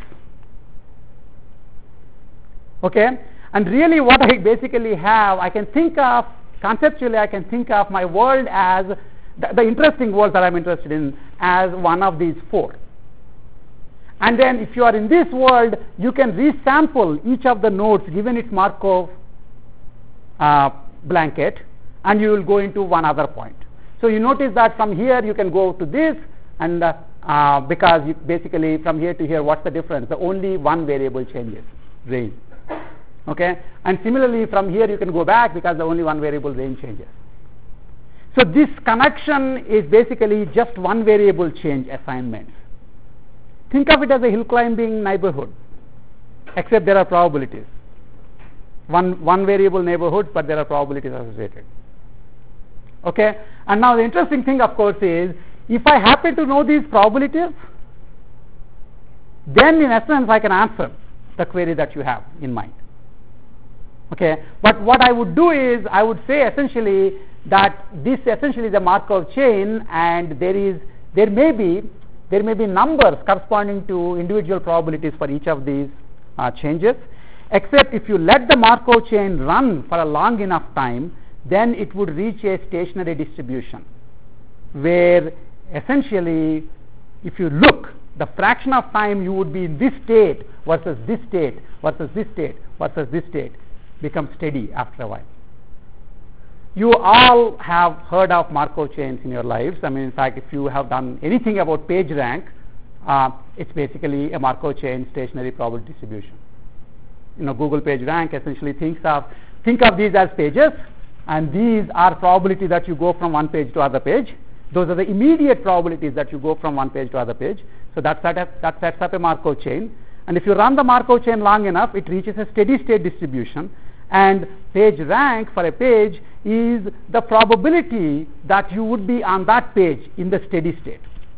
Okay? And really what I basically have, I can think of, conceptually I can think of my world as the, the interesting world that I'm interested in as one of these four. And then if you are in this world, you can resample each of the nodes given its Markov uh, blanket, and you will go into one other point. So you notice that from here you can go to this, and uh, uh, because you basically from here to here, what's the difference? The only one variable changes, range. Okay, and similarly from here you can go back because the only one variable range changes. So this connection is basically just one variable change assignments. Think of it as a hill climbing neighborhood, except there are probabilities. One, one variable neighborhood, but there are probabilities associated. Okay, and now the interesting thing, of course, is if I happen to know these probabilities, then in essence I can answer the query that you have in mind. Okay, but what I would do is I would say essentially that this essentially is a Markov chain, and there is there may be there may be numbers corresponding to individual probabilities for each of these uh, changes, except if you let the Markov chain run for a long enough time, then it would reach a stationary distribution where essentially if you look, the fraction of time you would be in this state versus this state versus this state versus this state becomes steady after a while. You all have heard of Markov chains in your lives. I mean, in fact, if you have done anything about PageRank, uh, it's basically a Markov chain stationary probability distribution. You know, Google PageRank essentially thinks of think of these as pages, and these are probability that you go from one page to other page. Those are the immediate probabilities that you go from one page to other page. So that set up, that sets up a Markov chain. And if you run the Markov chain long enough, it reaches a steady state distribution. And PageRank for a page is the probability that you would be on that page in the steady state.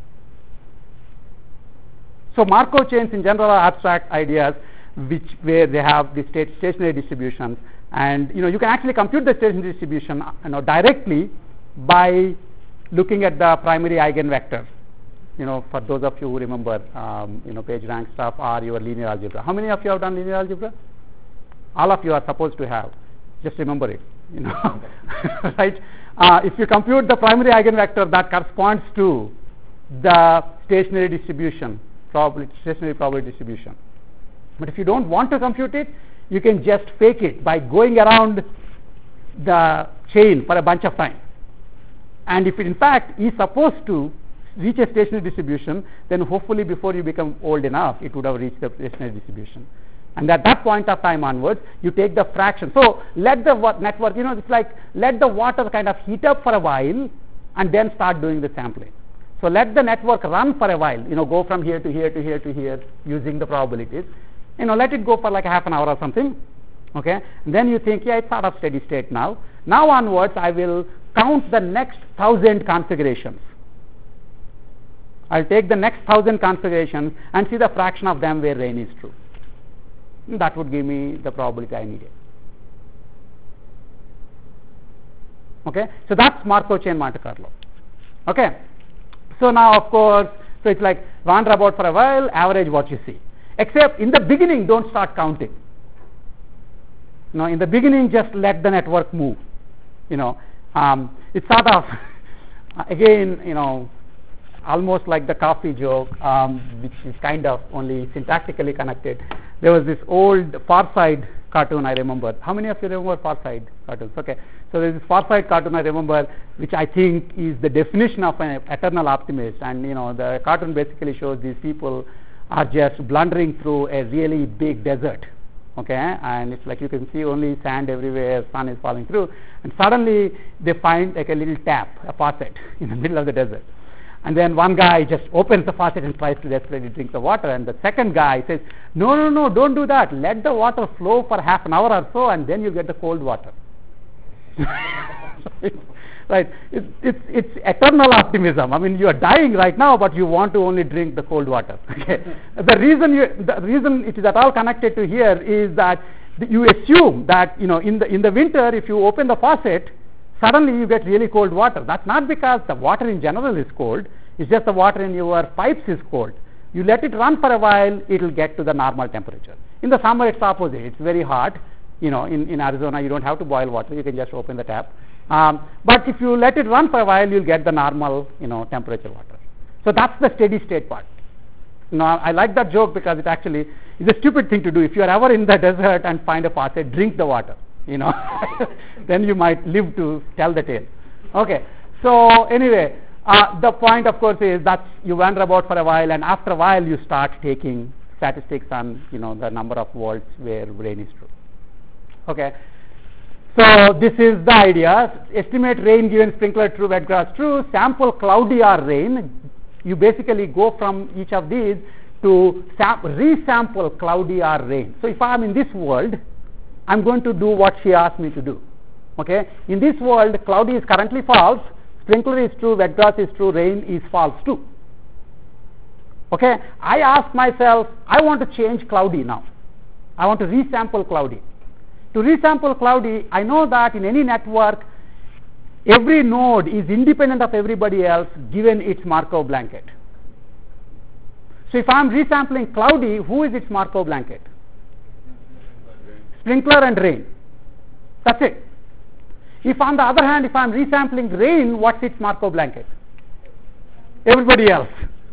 So Markov chains in general are abstract ideas which where they have the state stationary distributions, and you know you can actually compute the stationary distribution you know directly by looking at the primary eigenvector. You know, for those of you who remember, um, you know, PageRank stuff or your linear algebra. How many of you have done linear algebra? All of you are supposed to have. Just remember it. You know, right? Uh, if you compute the primary eigenvector that corresponds to the stationary distribution, probability, stationary probability distribution. But if you don't want to compute it, you can just fake it by going around the chain for a bunch of time. And if it in fact is supposed to reach a stationary distribution, then hopefully before you become old enough, it would have reached the stationary distribution. And at that point of time onwards, you take the fraction. So let the network, you know, it's like let the water kind of heat up for a while and then start doing the sampling. So let the network run for a while, you know, go from here to here to here to here using the probabilities. You know, let it go for like a half an hour or something. Okay. And then you think, yeah, it's sort of steady state now. Now onwards, I will count the next thousand configurations. I'll take the next thousand configurations and see the fraction of them where rain is true. That would give me the probability I needed. Okay, so that's Markov chain Monte Carlo. Okay, so now of course, so it's like wander about for a while, average what you see. Except in the beginning, don't start counting. You know, in the beginning, just let the network move. You know, um, it's sort of again, you know, almost like the coffee joke, um, which is kind of only syntactically connected. There was this old Far Side cartoon I remember. How many of you remember Far Side cartoons? Okay, so there's this Far Side cartoon I remember, which I think is the definition of an eternal optimist. And you know, the cartoon basically shows these people are just blundering through a really big desert. Okay, and it's like you can see only sand everywhere, sun is falling through, and suddenly they find like a little tap, a faucet in the middle of the desert. And then one guy just opens the faucet and tries to desperately drink the water. And the second guy says, no, no, no, don't do that. Let the water flow for half an hour or so, and then you'll get the cold water. Right? It's, it's, it's eternal optimism. I mean, you are dying right now, but you want to only drink the cold water. Okay? the reason you, the reason it is at all connected to here is that you assume that, you know, in the in the winter, if you open the faucet, suddenly you get really cold water. That's not because the water in general is cold. It's just the water in your pipes is cold. You let it run for a while, it will get to the normal temperature. In the summer, it's opposite. It's very hot. You know, in, in Arizona, you don't have to boil water. You can just open the tap Um, but if you let it run for a while, you'll get the normal, you know, temperature water. So that's the steady state part. Now, I like that joke because it actually is a stupid thing to do. If you are ever in the desert and find a faucet, drink the water, you know. Then you might live to tell the tale. Okay. So anyway, uh, the point, of course, is that you wander about for a while, and after a while, you start taking statistics on, you know, the number of volts where rain is true. Okay. So this is the idea. Estimate rain given sprinkler true, wet grass true. Sample cloudy or rain. You basically go from each of these to sam- resample cloudy or rain. So if I am in this world, I'm going to do what she asked me to do. Okay. In this world, cloudy is currently false. Sprinkler is true, wet grass is true, rain is false too. Okay. I ask myself, I want to change cloudy now. I want to resample cloudy. To resample cloudy, I know that in any network, every node is independent of everybody else given its Markov blanket. So if I am resampling cloudy, who is its Markov blanket? Sprinkler and rain. That's it. If on the other hand, if I am resampling rain, what's its Markov blanket? Everybody else.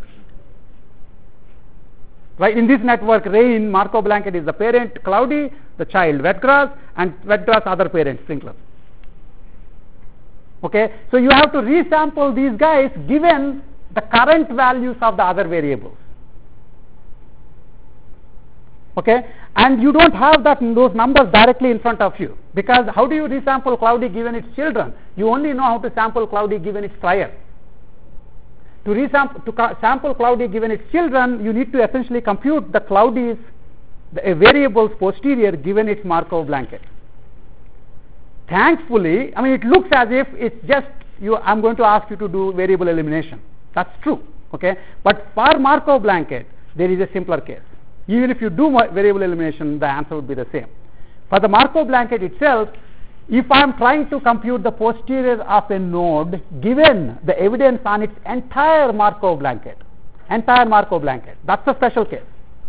Right, in this network, rain, Markov blanket is the parent, cloudy, the child, wet grass, and wet grass other parent, sprinkler. Okay, so you have to resample these guys given the current values of the other variables. Okay, and you don't have that those numbers directly in front of you, because how do you resample cloudy given its children? You only know how to sample cloudy given its prior. To resample, to ca- sample cloudy given its children, you need to essentially compute the cloudy's the uh, variables posterior given its Markov blanket. Thankfully, I mean, it looks as if it's just you. I'm going to ask you to do variable elimination. That's true. Okay, but for Markov blanket, there is a simpler case. Even if you do variable elimination, the answer would be the same. For the Markov blanket itself, if I am trying to compute the posterior of a node given the evidence on its entire Markov blanket, entire Markov blanket, that's a special case.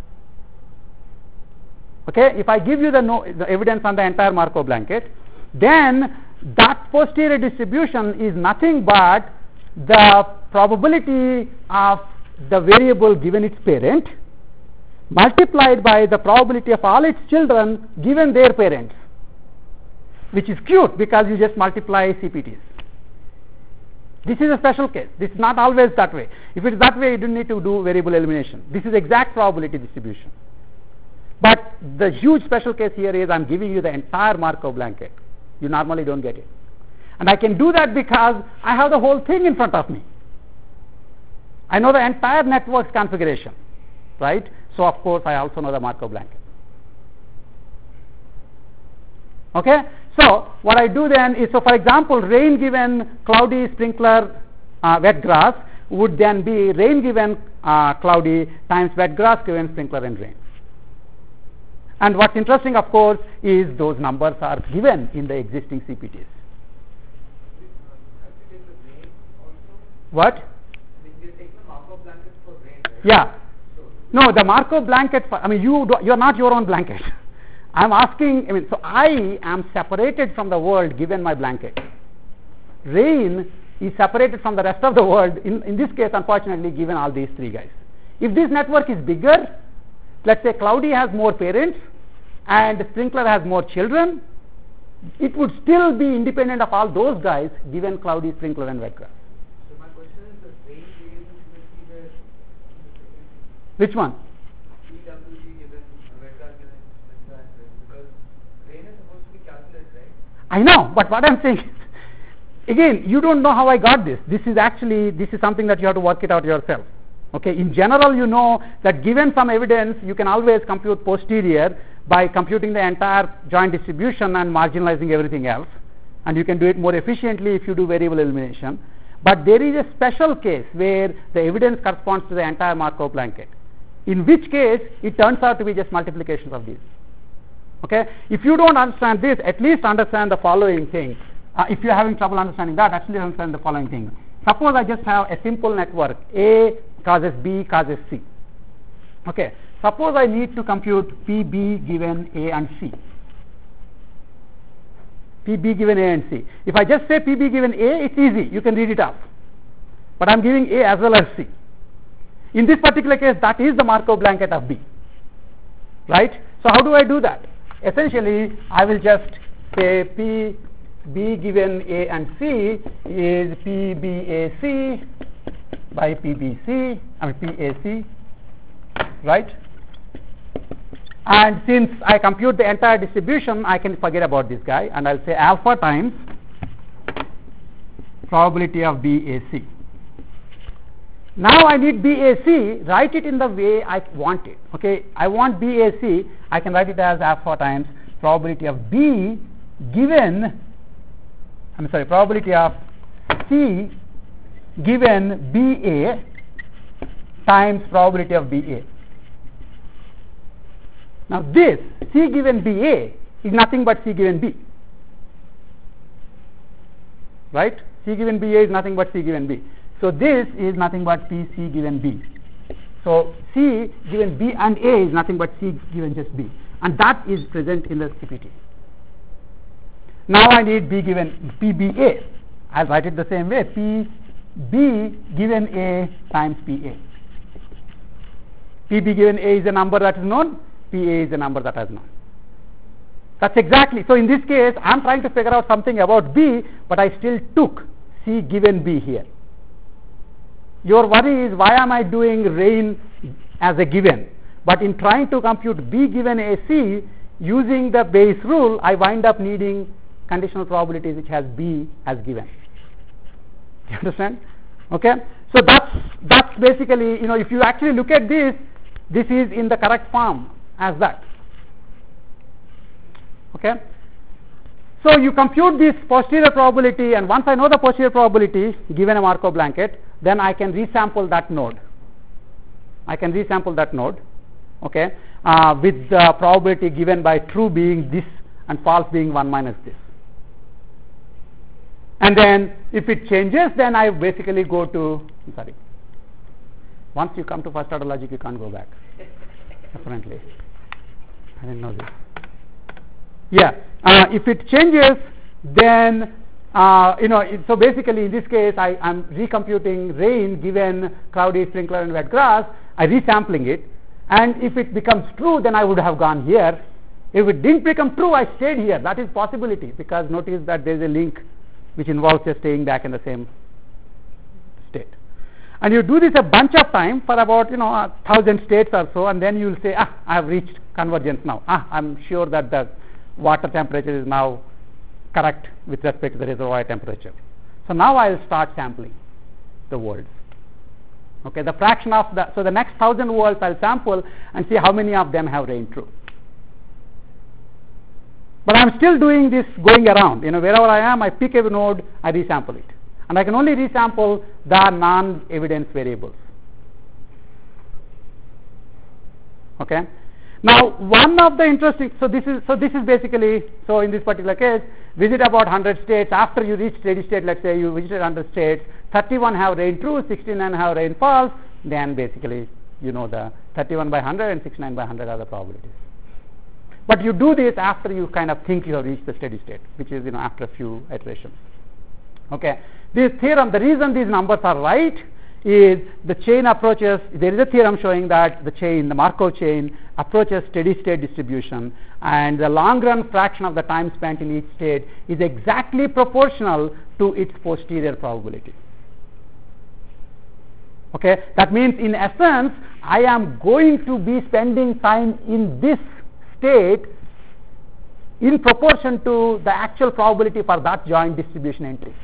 Okay, if I give you the, no, the evidence on the entire Markov blanket, then that posterior distribution is nothing but the probability of the variable given its parent multiplied by the probability of all its children given their parents, which is cute because you just multiply C P Ts. This is a special case. This is not always that way. If it is that way, you don't need to do variable elimination. This is exact probability distribution. But the huge special case here is I'm giving you the entire Markov blanket. You normally don't get it. And I can do that because I have the whole thing in front of me. I know the entire network's configuration, right? So, of course, I also know the Markov blanket. Okay? So, what I do then is, so for example, rain given cloudy, sprinkler, uh, wet grass would then be rain given uh, cloudy times wet grass given sprinkler and rain. And what's interesting, of course, is those numbers are given in the existing C P Ts. What? Yeah. No, the Markov blanket, for, I mean, you do, you're not your own blanket. I'm asking, I mean, so I am separated from the world given my blanket. Rain is separated from the rest of the world, in, in this case, unfortunately, given all these three guys. If this network is bigger, let's say cloudy has more parents and sprinkler has more children, it would still be independent of all those guys given cloudy, sprinkler, and wet grass. So my question is, the rain variable should be the Which one? P W G given wet grass given sprinkler and rain, because rain is supposed to be calculated, right? I know, but what I'm saying is, again, you don't know how I got this. This is actually, this is something that you have to work it out yourself. Okay, in general, you know that given some evidence, you can always compute posterior by computing the entire joint distribution and marginalizing everything else. And you can do it more efficiently if you do variable elimination. But there is a special case where the evidence corresponds to the entire Markov blanket, in which case it turns out to be just multiplications of these. Okay, if you don't understand this, at least understand the following thing. Uh, if you're having trouble understanding that, actually understand the following thing. Suppose I just have a simple network, A causes B causes C. Okay, suppose I need to compute P B given A and C. P B given A and C. If I just say P B given A, it's easy. You can read it off. But I'm giving A as well as C. In this particular case, that is the Markov blanket of B. Right? So how do I do that? Essentially, I will just say P B given A and C is P B A C by P B C, I mean P A C, right? And since I compute the entire distribution, I can forget about this guy, and I'll say alpha times probability of B A C. Now I need B A C, write it in the way I want it. Okay, I want B A C, I can write it as alpha times probability of B given, I'm sorry, probability of C given B A times probability of B A. Now this C given B A is nothing but C given B. Right? C given B A is nothing but C given B. So this is nothing but P C given B. So C given B and A is nothing but C given just B. And that is present in the C P T. Now I need B given P B A. I'll write it the same way. P B given A times P A. P B given A is a number that is known. P A is a number that is known. That's exactly. So in this case, I'm trying to figure out something about B, but I still took C given B here. Your worry is, why am I doing rain as a given? But in trying to compute B given A C, using the Bayes rule, I wind up needing conditional probabilities which has B as given. You understand? Okay? So that's, that's basically, you know, if you actually look at this, this is in the correct form as that. Okay? So you compute this posterior probability, and once I know the posterior probability given a Markov blanket, then I can resample that node. I can resample that node, okay, uh, with the probability given by true being this and false being one minus this. And then if it changes, then I basically go to, I'm sorry, once you come to first order logic, you can't go back, apparently. I didn't know this. Yeah, uh, if it changes, then uh, you know, it, so basically in this case, I am recomputing rain given cloudy, sprinkler, and wet grass. I resampling it, and if it becomes true, then I would have gone here. If it didn't become true, I stayed here. That is possibility, because notice that there is a link which involves just staying back in the same state. And you do this a bunch of time for about, you know, a thousand states or so, and then you will say, ah, I have reached convergence now. Ah, I'm sure that the water temperature is now correct with respect to the reservoir temperature. So now I will start sampling the worlds. Okay, the fraction of the, so the next thousand worlds I will sample and see how many of them have reigned true. But I am still doing this going around. You know, wherever I am, I pick a node, I resample it. And I can only resample the non-evidence variables. Okay. Now, one of the interesting, so this is, so this is basically, so in this particular case, visit about one hundred states. After you reach steady state, let's say you visited one hundred states, thirty-one have reigned true, sixty-nine have reigned false, then basically, you know, the thirty-one by one hundred and sixty-nine by one hundred are the probabilities. But you do this after you kind of think you have reached the steady state, which is, you know, after a few iterations. Okay. This theorem, the reason these numbers are right is the chain approaches, there is a theorem showing that the chain, the Markov chain, approaches steady state distribution, and the long run fraction of the time spent in each state is exactly proportional to its posterior probability. Okay, that means in essence I am going to be spending time in this state in proportion to the actual probability for that joint distribution entry.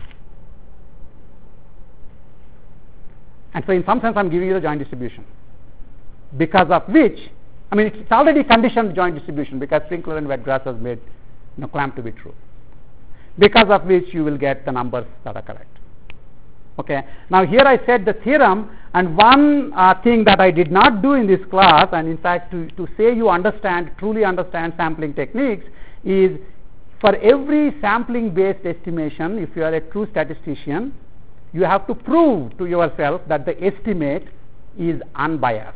And so in some sense I am giving you the joint distribution, because of which, I mean, it's already conditioned joint distribution, because sprinkler and wet grass has made, you know, claim to be true, because of which you will get the numbers that are correct. Okay. Now here I said the theorem, and one uh, thing that I did not do in this class, and in fact to, to say you understand, truly understand sampling techniques, is for every sampling based estimation, if you are a true statistician, you have to prove to yourself that the estimate is unbiased.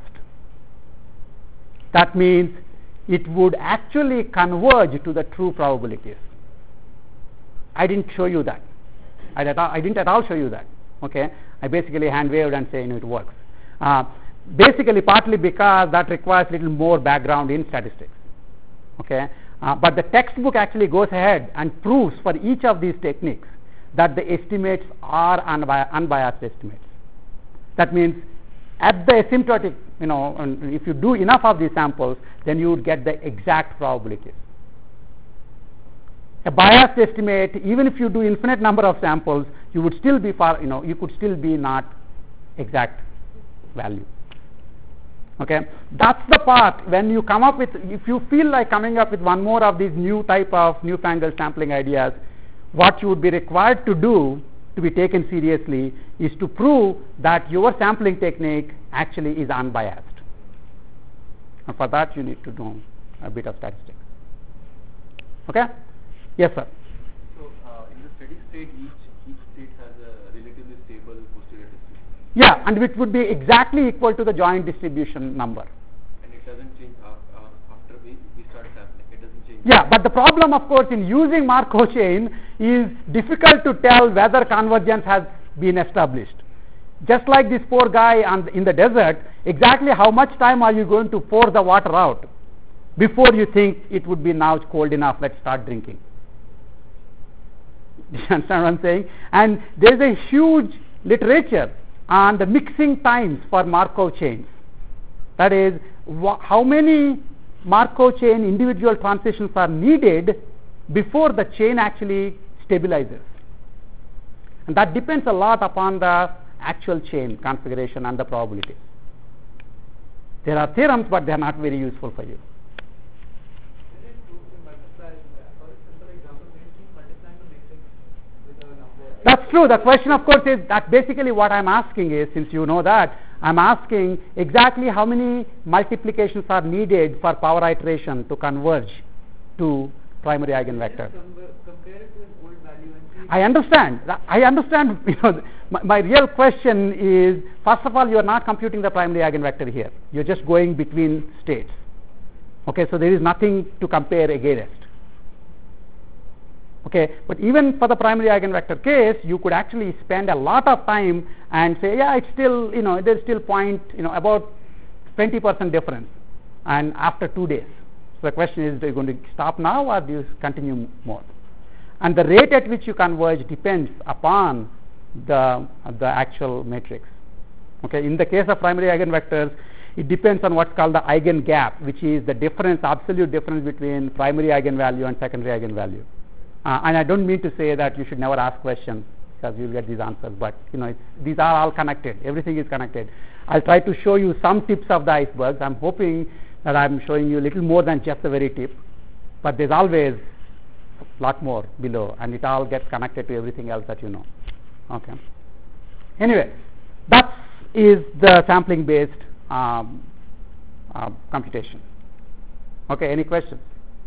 That means it would actually converge to the true probabilities. I didn't show you that. I, did, I didn't at all show you that. Okay, I basically hand waved and saying it works. Uh, basically, partly because that requires a little more background in statistics. Okay, uh, but the textbook actually goes ahead and proves for each of these techniques that the estimates are unbi- unbiased estimates. That means at the asymptotic, you know, if you do enough of these samples, then you would get the exact probabilities. A biased estimate, even if you do infinite number of samples, you would still be far, you know, you could still be not exact value. Okay, that's the part when you come up with, if you feel like coming up with one more of these new type of newfangled sampling ideas, what you would be required to do to be taken seriously is to prove that your sampling technique actually is unbiased. And for that you need to know a bit of statistics. Okay? Yes, sir. So, uh, in the steady state, each each state has a relatively stable posterior distribution. Yeah, and it would be exactly equal to the joint distribution number. And it doesn't change uh, uh, after we, we start sampling. It doesn't change. Yeah, but the problem, of course, in using Markov chain is difficult to tell whether convergence has been established. Just like this poor guy on the, in the desert, exactly how much time are you going to pour the water out before you think it would be now cold enough, let's start drinking? Do you understand what I'm saying? And there is a huge literature on the mixing times for Markov chains. That is, wh- how many Markov chain individual transitions are needed before the chain actually stabilizes. And that depends a lot upon the actual chain configuration and the probability. There are theorems, but they are not very useful for you. That's true. The question, of course, is that basically what I'm asking is, since you know that, I'm asking exactly how many multiplications are needed for power iteration to converge to primary eigenvector. Compare it to an old value and see. I understand. I understand. You know, my, my real question is, first of all, you are not computing the primary eigenvector here. You're just going between states. Okay, so there is nothing to compare against. Okay, but even for the primary eigenvector case, you could actually spend a lot of time and say, yeah, it's still, you know, there's still point, you know, about twenty percent difference, and after two days. So the question is, are you going to stop now or do you continue more? And the rate at which you converge depends upon the the actual matrix. Okay, in the case of primary eigenvectors, it depends on what's called the eigengap, which is the difference, absolute difference between primary eigenvalue and secondary eigenvalue. Uh, and I don't mean to say that you should never ask questions because you'll get these answers, but you know, it's, these are all connected. Everything is connected. I'll try to show you some tips of the iceberg. I'm hoping that I'm showing you a little more than just the very tip, but there's always a lot more below, and it all gets connected to everything else that you know. Okay. Anyway, that is the sampling-based um, uh, computation. Okay. Any questions?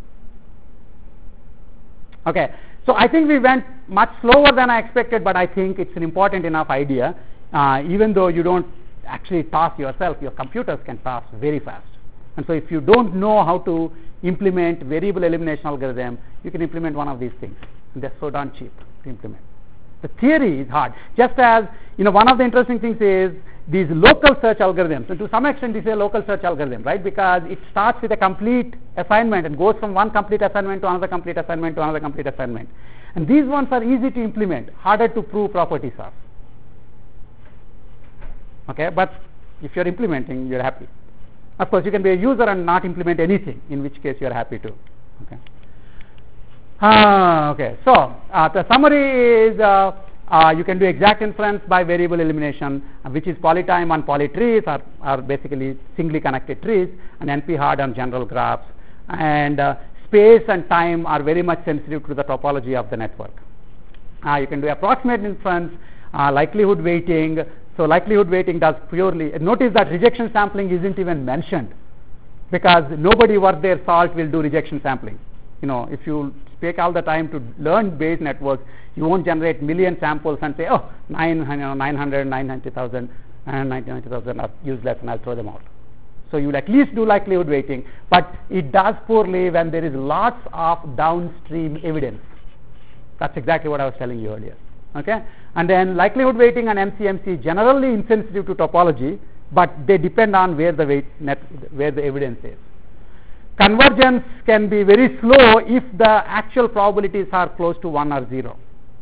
Okay, so I think we went much slower than I expected, but I think it's an important enough idea. Uh, even though you don't actually toss yourself, your computers can toss very fast. And so if you don't know how to implement variable elimination algorithm, you can implement one of these things. And they're so darn cheap to implement. The theory is hard. Just as, you know, one of the interesting things is these local search algorithms. And to some extent, this is a local search algorithm, right? Because it starts with a complete assignment and goes from one complete assignment to another complete assignment to another complete assignment. And these ones are easy to implement, harder to prove properties of. Okay, but if you're implementing, you're happy. Of course, you can be a user and not implement anything, in which case you're happy too. Okay. Uh, okay, so uh, the summary is uh, uh, you can do exact inference by variable elimination, uh, which is polytime on polytrees, or, or basically singly connected trees, and N P hard on general graphs. And uh, space and time are very much sensitive to the topology of the network. Uh, you can do approximate inference, uh, likelihood weighting. So likelihood weighting does purely, notice that rejection sampling isn't even mentioned, because nobody worth their salt will do rejection sampling. You know, if you take all the time to learn Bayes networks, you won't generate million samples and say, oh, nine, you know, nine hundred, nine hundred ninety thousand, and ninety thousand are useless and I'll throw them out. So you will at least do likelihood weighting, but it does poorly when there is lots of downstream evidence. That's exactly what I was telling you earlier. Okay, and then likelihood weighting and M C M C generally insensitive to topology, but they depend on where the weight net, where the evidence is. Convergence can be very slow if the actual probabilities are close to one or zero.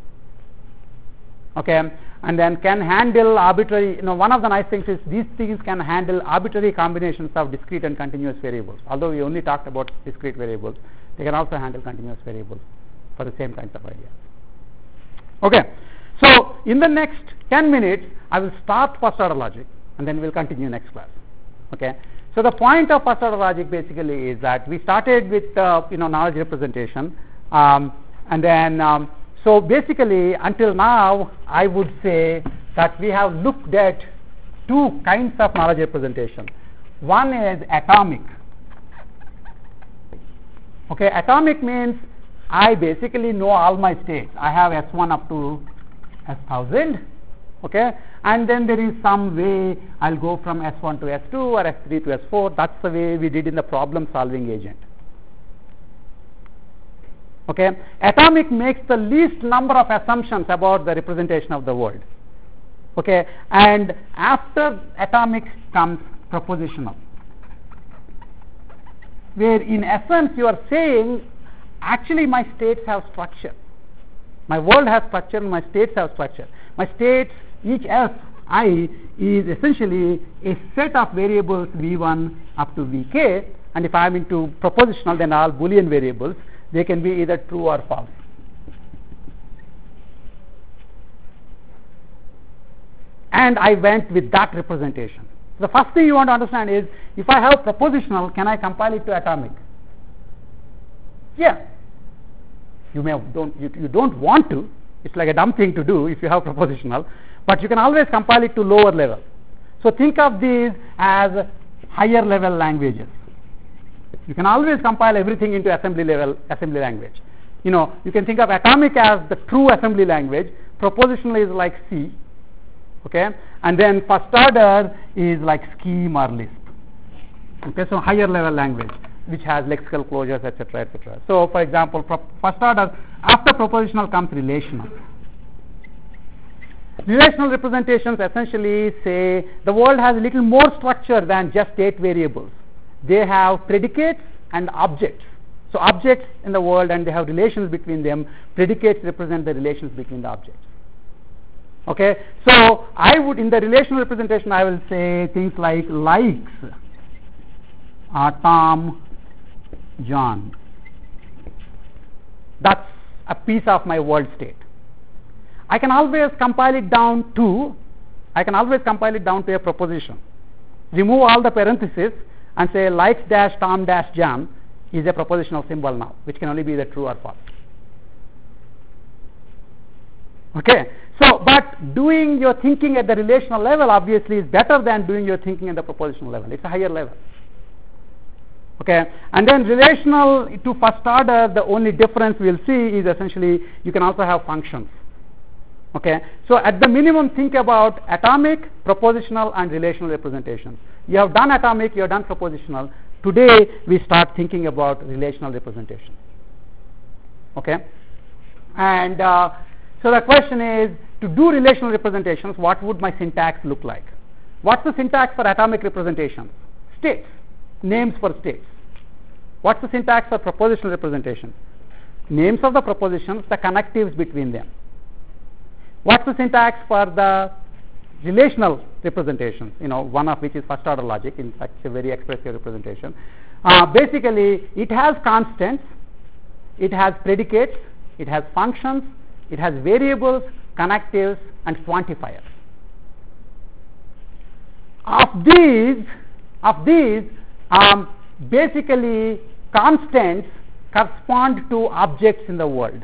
Okay, and then can handle arbitrary, you know, one of the nice things is these things can handle arbitrary combinations of discrete and continuous variables. Although we only talked about discrete variables, they can also handle continuous variables for the same kinds of ideas. Okay, so in the next ten minutes, I will start first order logic and then we'll continue next class. Okay, so the point of first order logic basically is that we started with uh, you know knowledge representation, um, and then um, so basically until now I would say that we have looked at two kinds of knowledge representation. One is atomic. Okay, atomic means I basically know all my states. I have S one up to S one thousand, okay, and then there is some way I'll go from S one to S two or S three to S four. That's the way we did in the problem solving agent. Okay, atomic makes the least number of assumptions about the representation of the world. Okay, and after atomic comes propositional, where in essence you are saying actually my states have structure, my world has structure and my states have structure. My states, each S I is essentially a set of variables V one up to V k, and if I am into propositional, then all Boolean variables, they can be either true or false. And I went with that representation. The first thing you want to understand is, if I have propositional, can I compile it to atomic? Yeah. You may have don't you, you don't want to. It's like a dumb thing to do if you have propositional, but you can always compile it to lower level. So think of these as higher level languages. You can always compile everything into assembly level assembly language. You know, you can think of atomic as the true assembly language, propositional is like C, okay, and then first order is like scheme or Lisp. Okay, so higher level language which has lexical closures, et cetera, et cetera. So, for example, pro first order, after propositional comes relational. Relational representations essentially say the world has a little more structure than just state variables. They have predicates and objects. So, objects in the world, and they have relations between them. Predicates represent the relations between the objects. Okay, so I would, in the relational representation, I will say things like likes, uh, Tom, John. That's a piece of my world state. I can always compile it down to, I can always compile it down to a proposition. Remove all the parentheses and say likes dash Tom dash John is a propositional symbol now, which can only be the true or false. Okay, so but doing your thinking at the relational level obviously is better than doing your thinking at the propositional level. It's a higher level. Okay, and then relational to first order, the only difference we'll see is essentially you can also have functions. Okay, so at the minimum think about atomic, propositional and relational representations. You have done atomic, you have done propositional. Today we start thinking about relational representation. Okay, and uh, so the question is, to do relational representations, what would my syntax look like? What's the syntax for atomic representations? States, names for states. What's the syntax for propositional representation? Names of the propositions, the connectives between them. What's the syntax for the relational representations? You know, one of which is first order logic. In fact, it's a very expressive representation. Uh, basically, it has constants, it has predicates, it has functions, it has variables, connectives, and quantifiers. Of these, of these, um, basically constants correspond to objects in the world.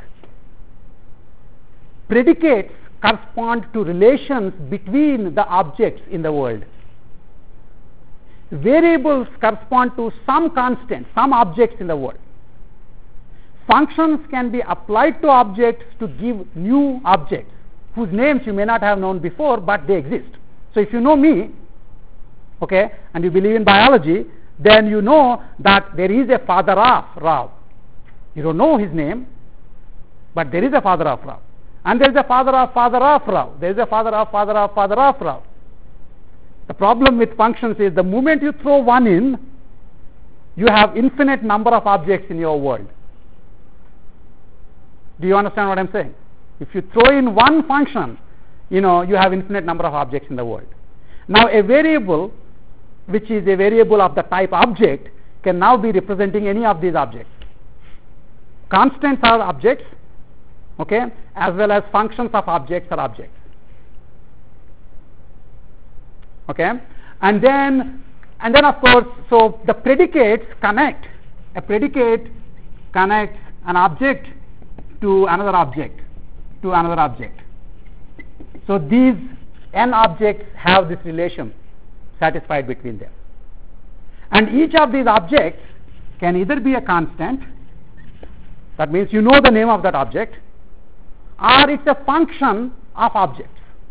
Predicates correspond to relations between the objects in the world. Variables correspond to some constants, some objects in the world. Functions can be applied to objects to give new objects whose names you may not have known before, but they exist. So if you know me, okay, and you believe in biology, then you know that there is a father of Rao. You don't know his name, but there is a father of Rao, and there is a father of father of Rao, there is a father of father of father of Rao. The problem with functions is the moment you throw one in, you have infinite number of objects in your world. Do you understand what I'm saying? If you throw in one function, you know, you have infinite number of objects in the world. Now a variable, which is a variable of the type object, can now be representing any of these objects. Constants are objects, okay, as well as functions of objects are objects. Okay, and then and then of course, so the predicates connect. A predicate connects an object to another object, to another object. So these n objects have this relation satisfied between them. And each of these objects can either be a constant, that means you know the name of that object, or it's a function of objects.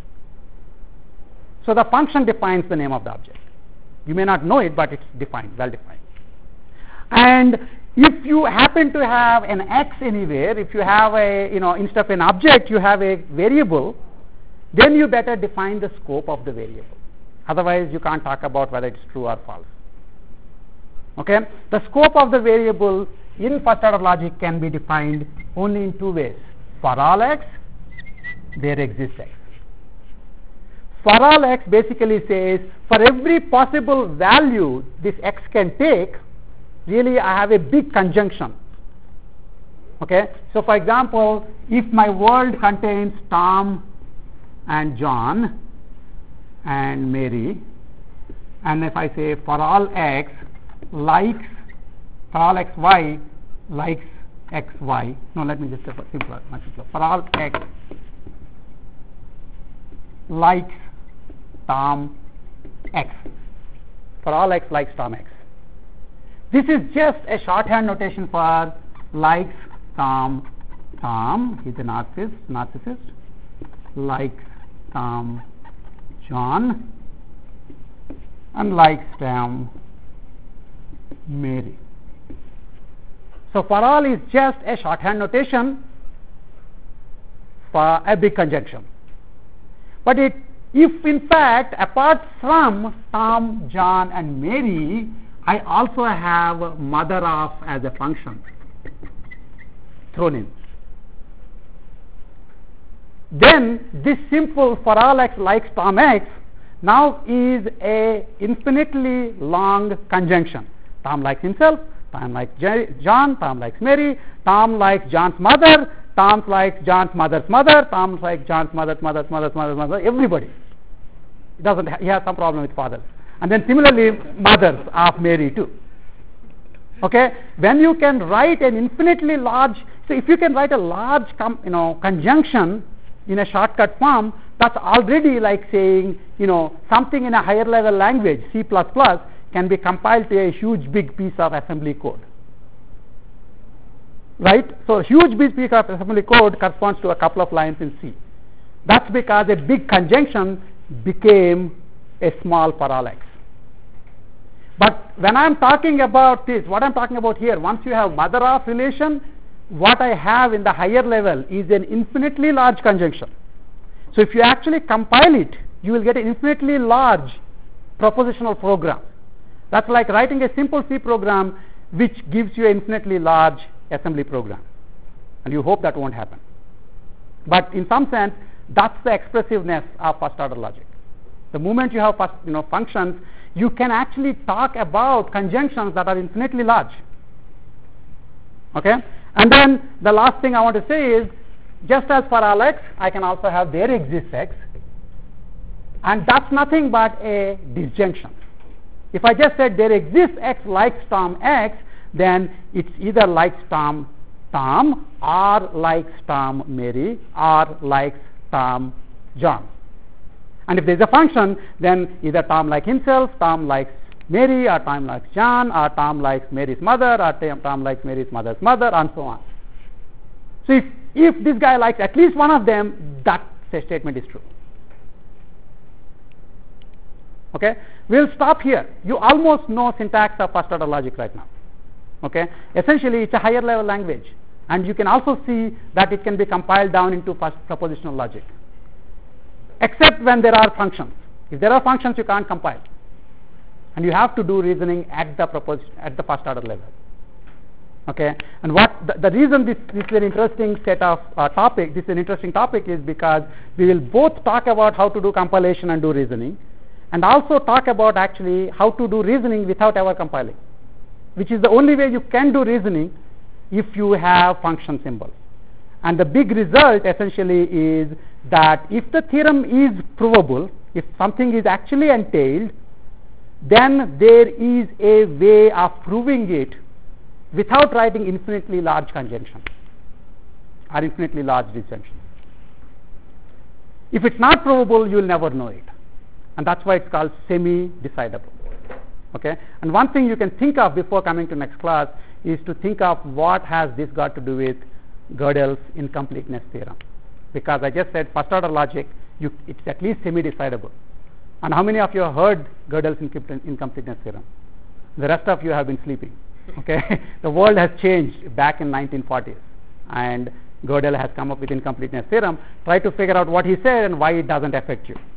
So the function defines the name of the object. You may not know it, but it's defined, well defined. And if you happen to have an x anywhere, if you have a, you know, instead of an object, you have a variable, then you better define the scope of the variable. Otherwise, you can't talk about whether it's true or false. Okay? The scope of the variable in first order logic can be defined only in two ways. For all x, there exists x. For all x basically says, for every possible value this x can take, really I have a big conjunction. Okay? So for example, if my world contains Tom and John and Mary, and if I say for all x likes, for all xy likes xy, no, let me just say simpler, much simpler. For all x likes Tom x, for all x likes Tom x. This is just a shorthand notation for likes Tom, Tom, he's a narcissist, narcissist, likes Tom, John, and likes Tom, Mary. So for all is just a shorthand notation for a big conjunction. But it, if in fact apart from Tom, John and Mary, I also have mother of as a function thrown in, then this simple for all x likes Tom x now is a infinitely long conjunction. Tom likes himself, Tom likes John, Tom likes Mary, Tom likes John's mother, Tom likes John's mother's mother, Tom likes John's mother's mother's mother's mother's mother, everybody. He doesn't ha- he has some problem with fathers. And then similarly mothers of Mary too. Okay, when you can write an infinitely large, so if you can write a large com, you know conjunction in a shortcut form, that's already like saying, you know, something in a higher level language, C plus plus, can be compiled to a huge big piece of assembly code. Right? So a huge big piece of assembly code corresponds to a couple of lines in C. That's because a big conjunction became a small for all x. But when I'm talking about this, what I'm talking about here, once you have mother of relation, what I have in the higher level is an infinitely large conjunction. So if you actually compile it, you will get an infinitely large propositional program. That's like writing a simple C program which gives you an infinitely large assembly program. And you hope that won't happen. But in some sense, that's the expressiveness of first order logic. The moment you have first, you know, functions, you can actually talk about conjunctions that are infinitely large. Okay? And then the last thing I want to say is, just as for all x, I can also have there exists x, and that's nothing but a disjunction. If I just said there exists x likes Tom x, then it's either likes Tom Tom, or likes Tom Mary, or likes Tom John. And if there is a function, then either Tom likes himself, Tom likes Mary, or Tom likes John, or Tom likes Mary's mother, or Tom likes Mary's mother's mother, and so on. So if, if this guy likes at least one of them, that statement is true. Okay? We'll stop here. You almost know syntax of first order logic right now. Okay? Essentially, it's a higher level language. And you can also see that it can be compiled down into first propositional logic, except when there are functions. If there are functions, you can't compile, and you have to do reasoning at the propos- at the first order level. Okay, and what the, the reason this, this is an interesting set of uh, topic, this is an interesting topic is because we will both talk about how to do compilation and do reasoning, and also talk about actually how to do reasoning without ever compiling, which is the only way you can do reasoning if you have function symbols. And the big result essentially is that if the theorem is provable, if something is actually entailed, then there is a way of proving it without writing infinitely large conjunctions or infinitely large disjunctions. If it's not provable, you will never know it, and that's why it's called semi-decidable. Okay, and one thing you can think of before coming to next class is to think of what has this got to do with Gödel's incompleteness theorem, because I just said first order logic, you, it's at least semi-decidable. And how many of you have heard Gödel's incompleteness theorem? The rest of you have been sleeping. Okay, the world has changed back in nineteen forties, and Gödel has come up with incompleteness theorem. Try to figure out what he said and why it doesn't affect you.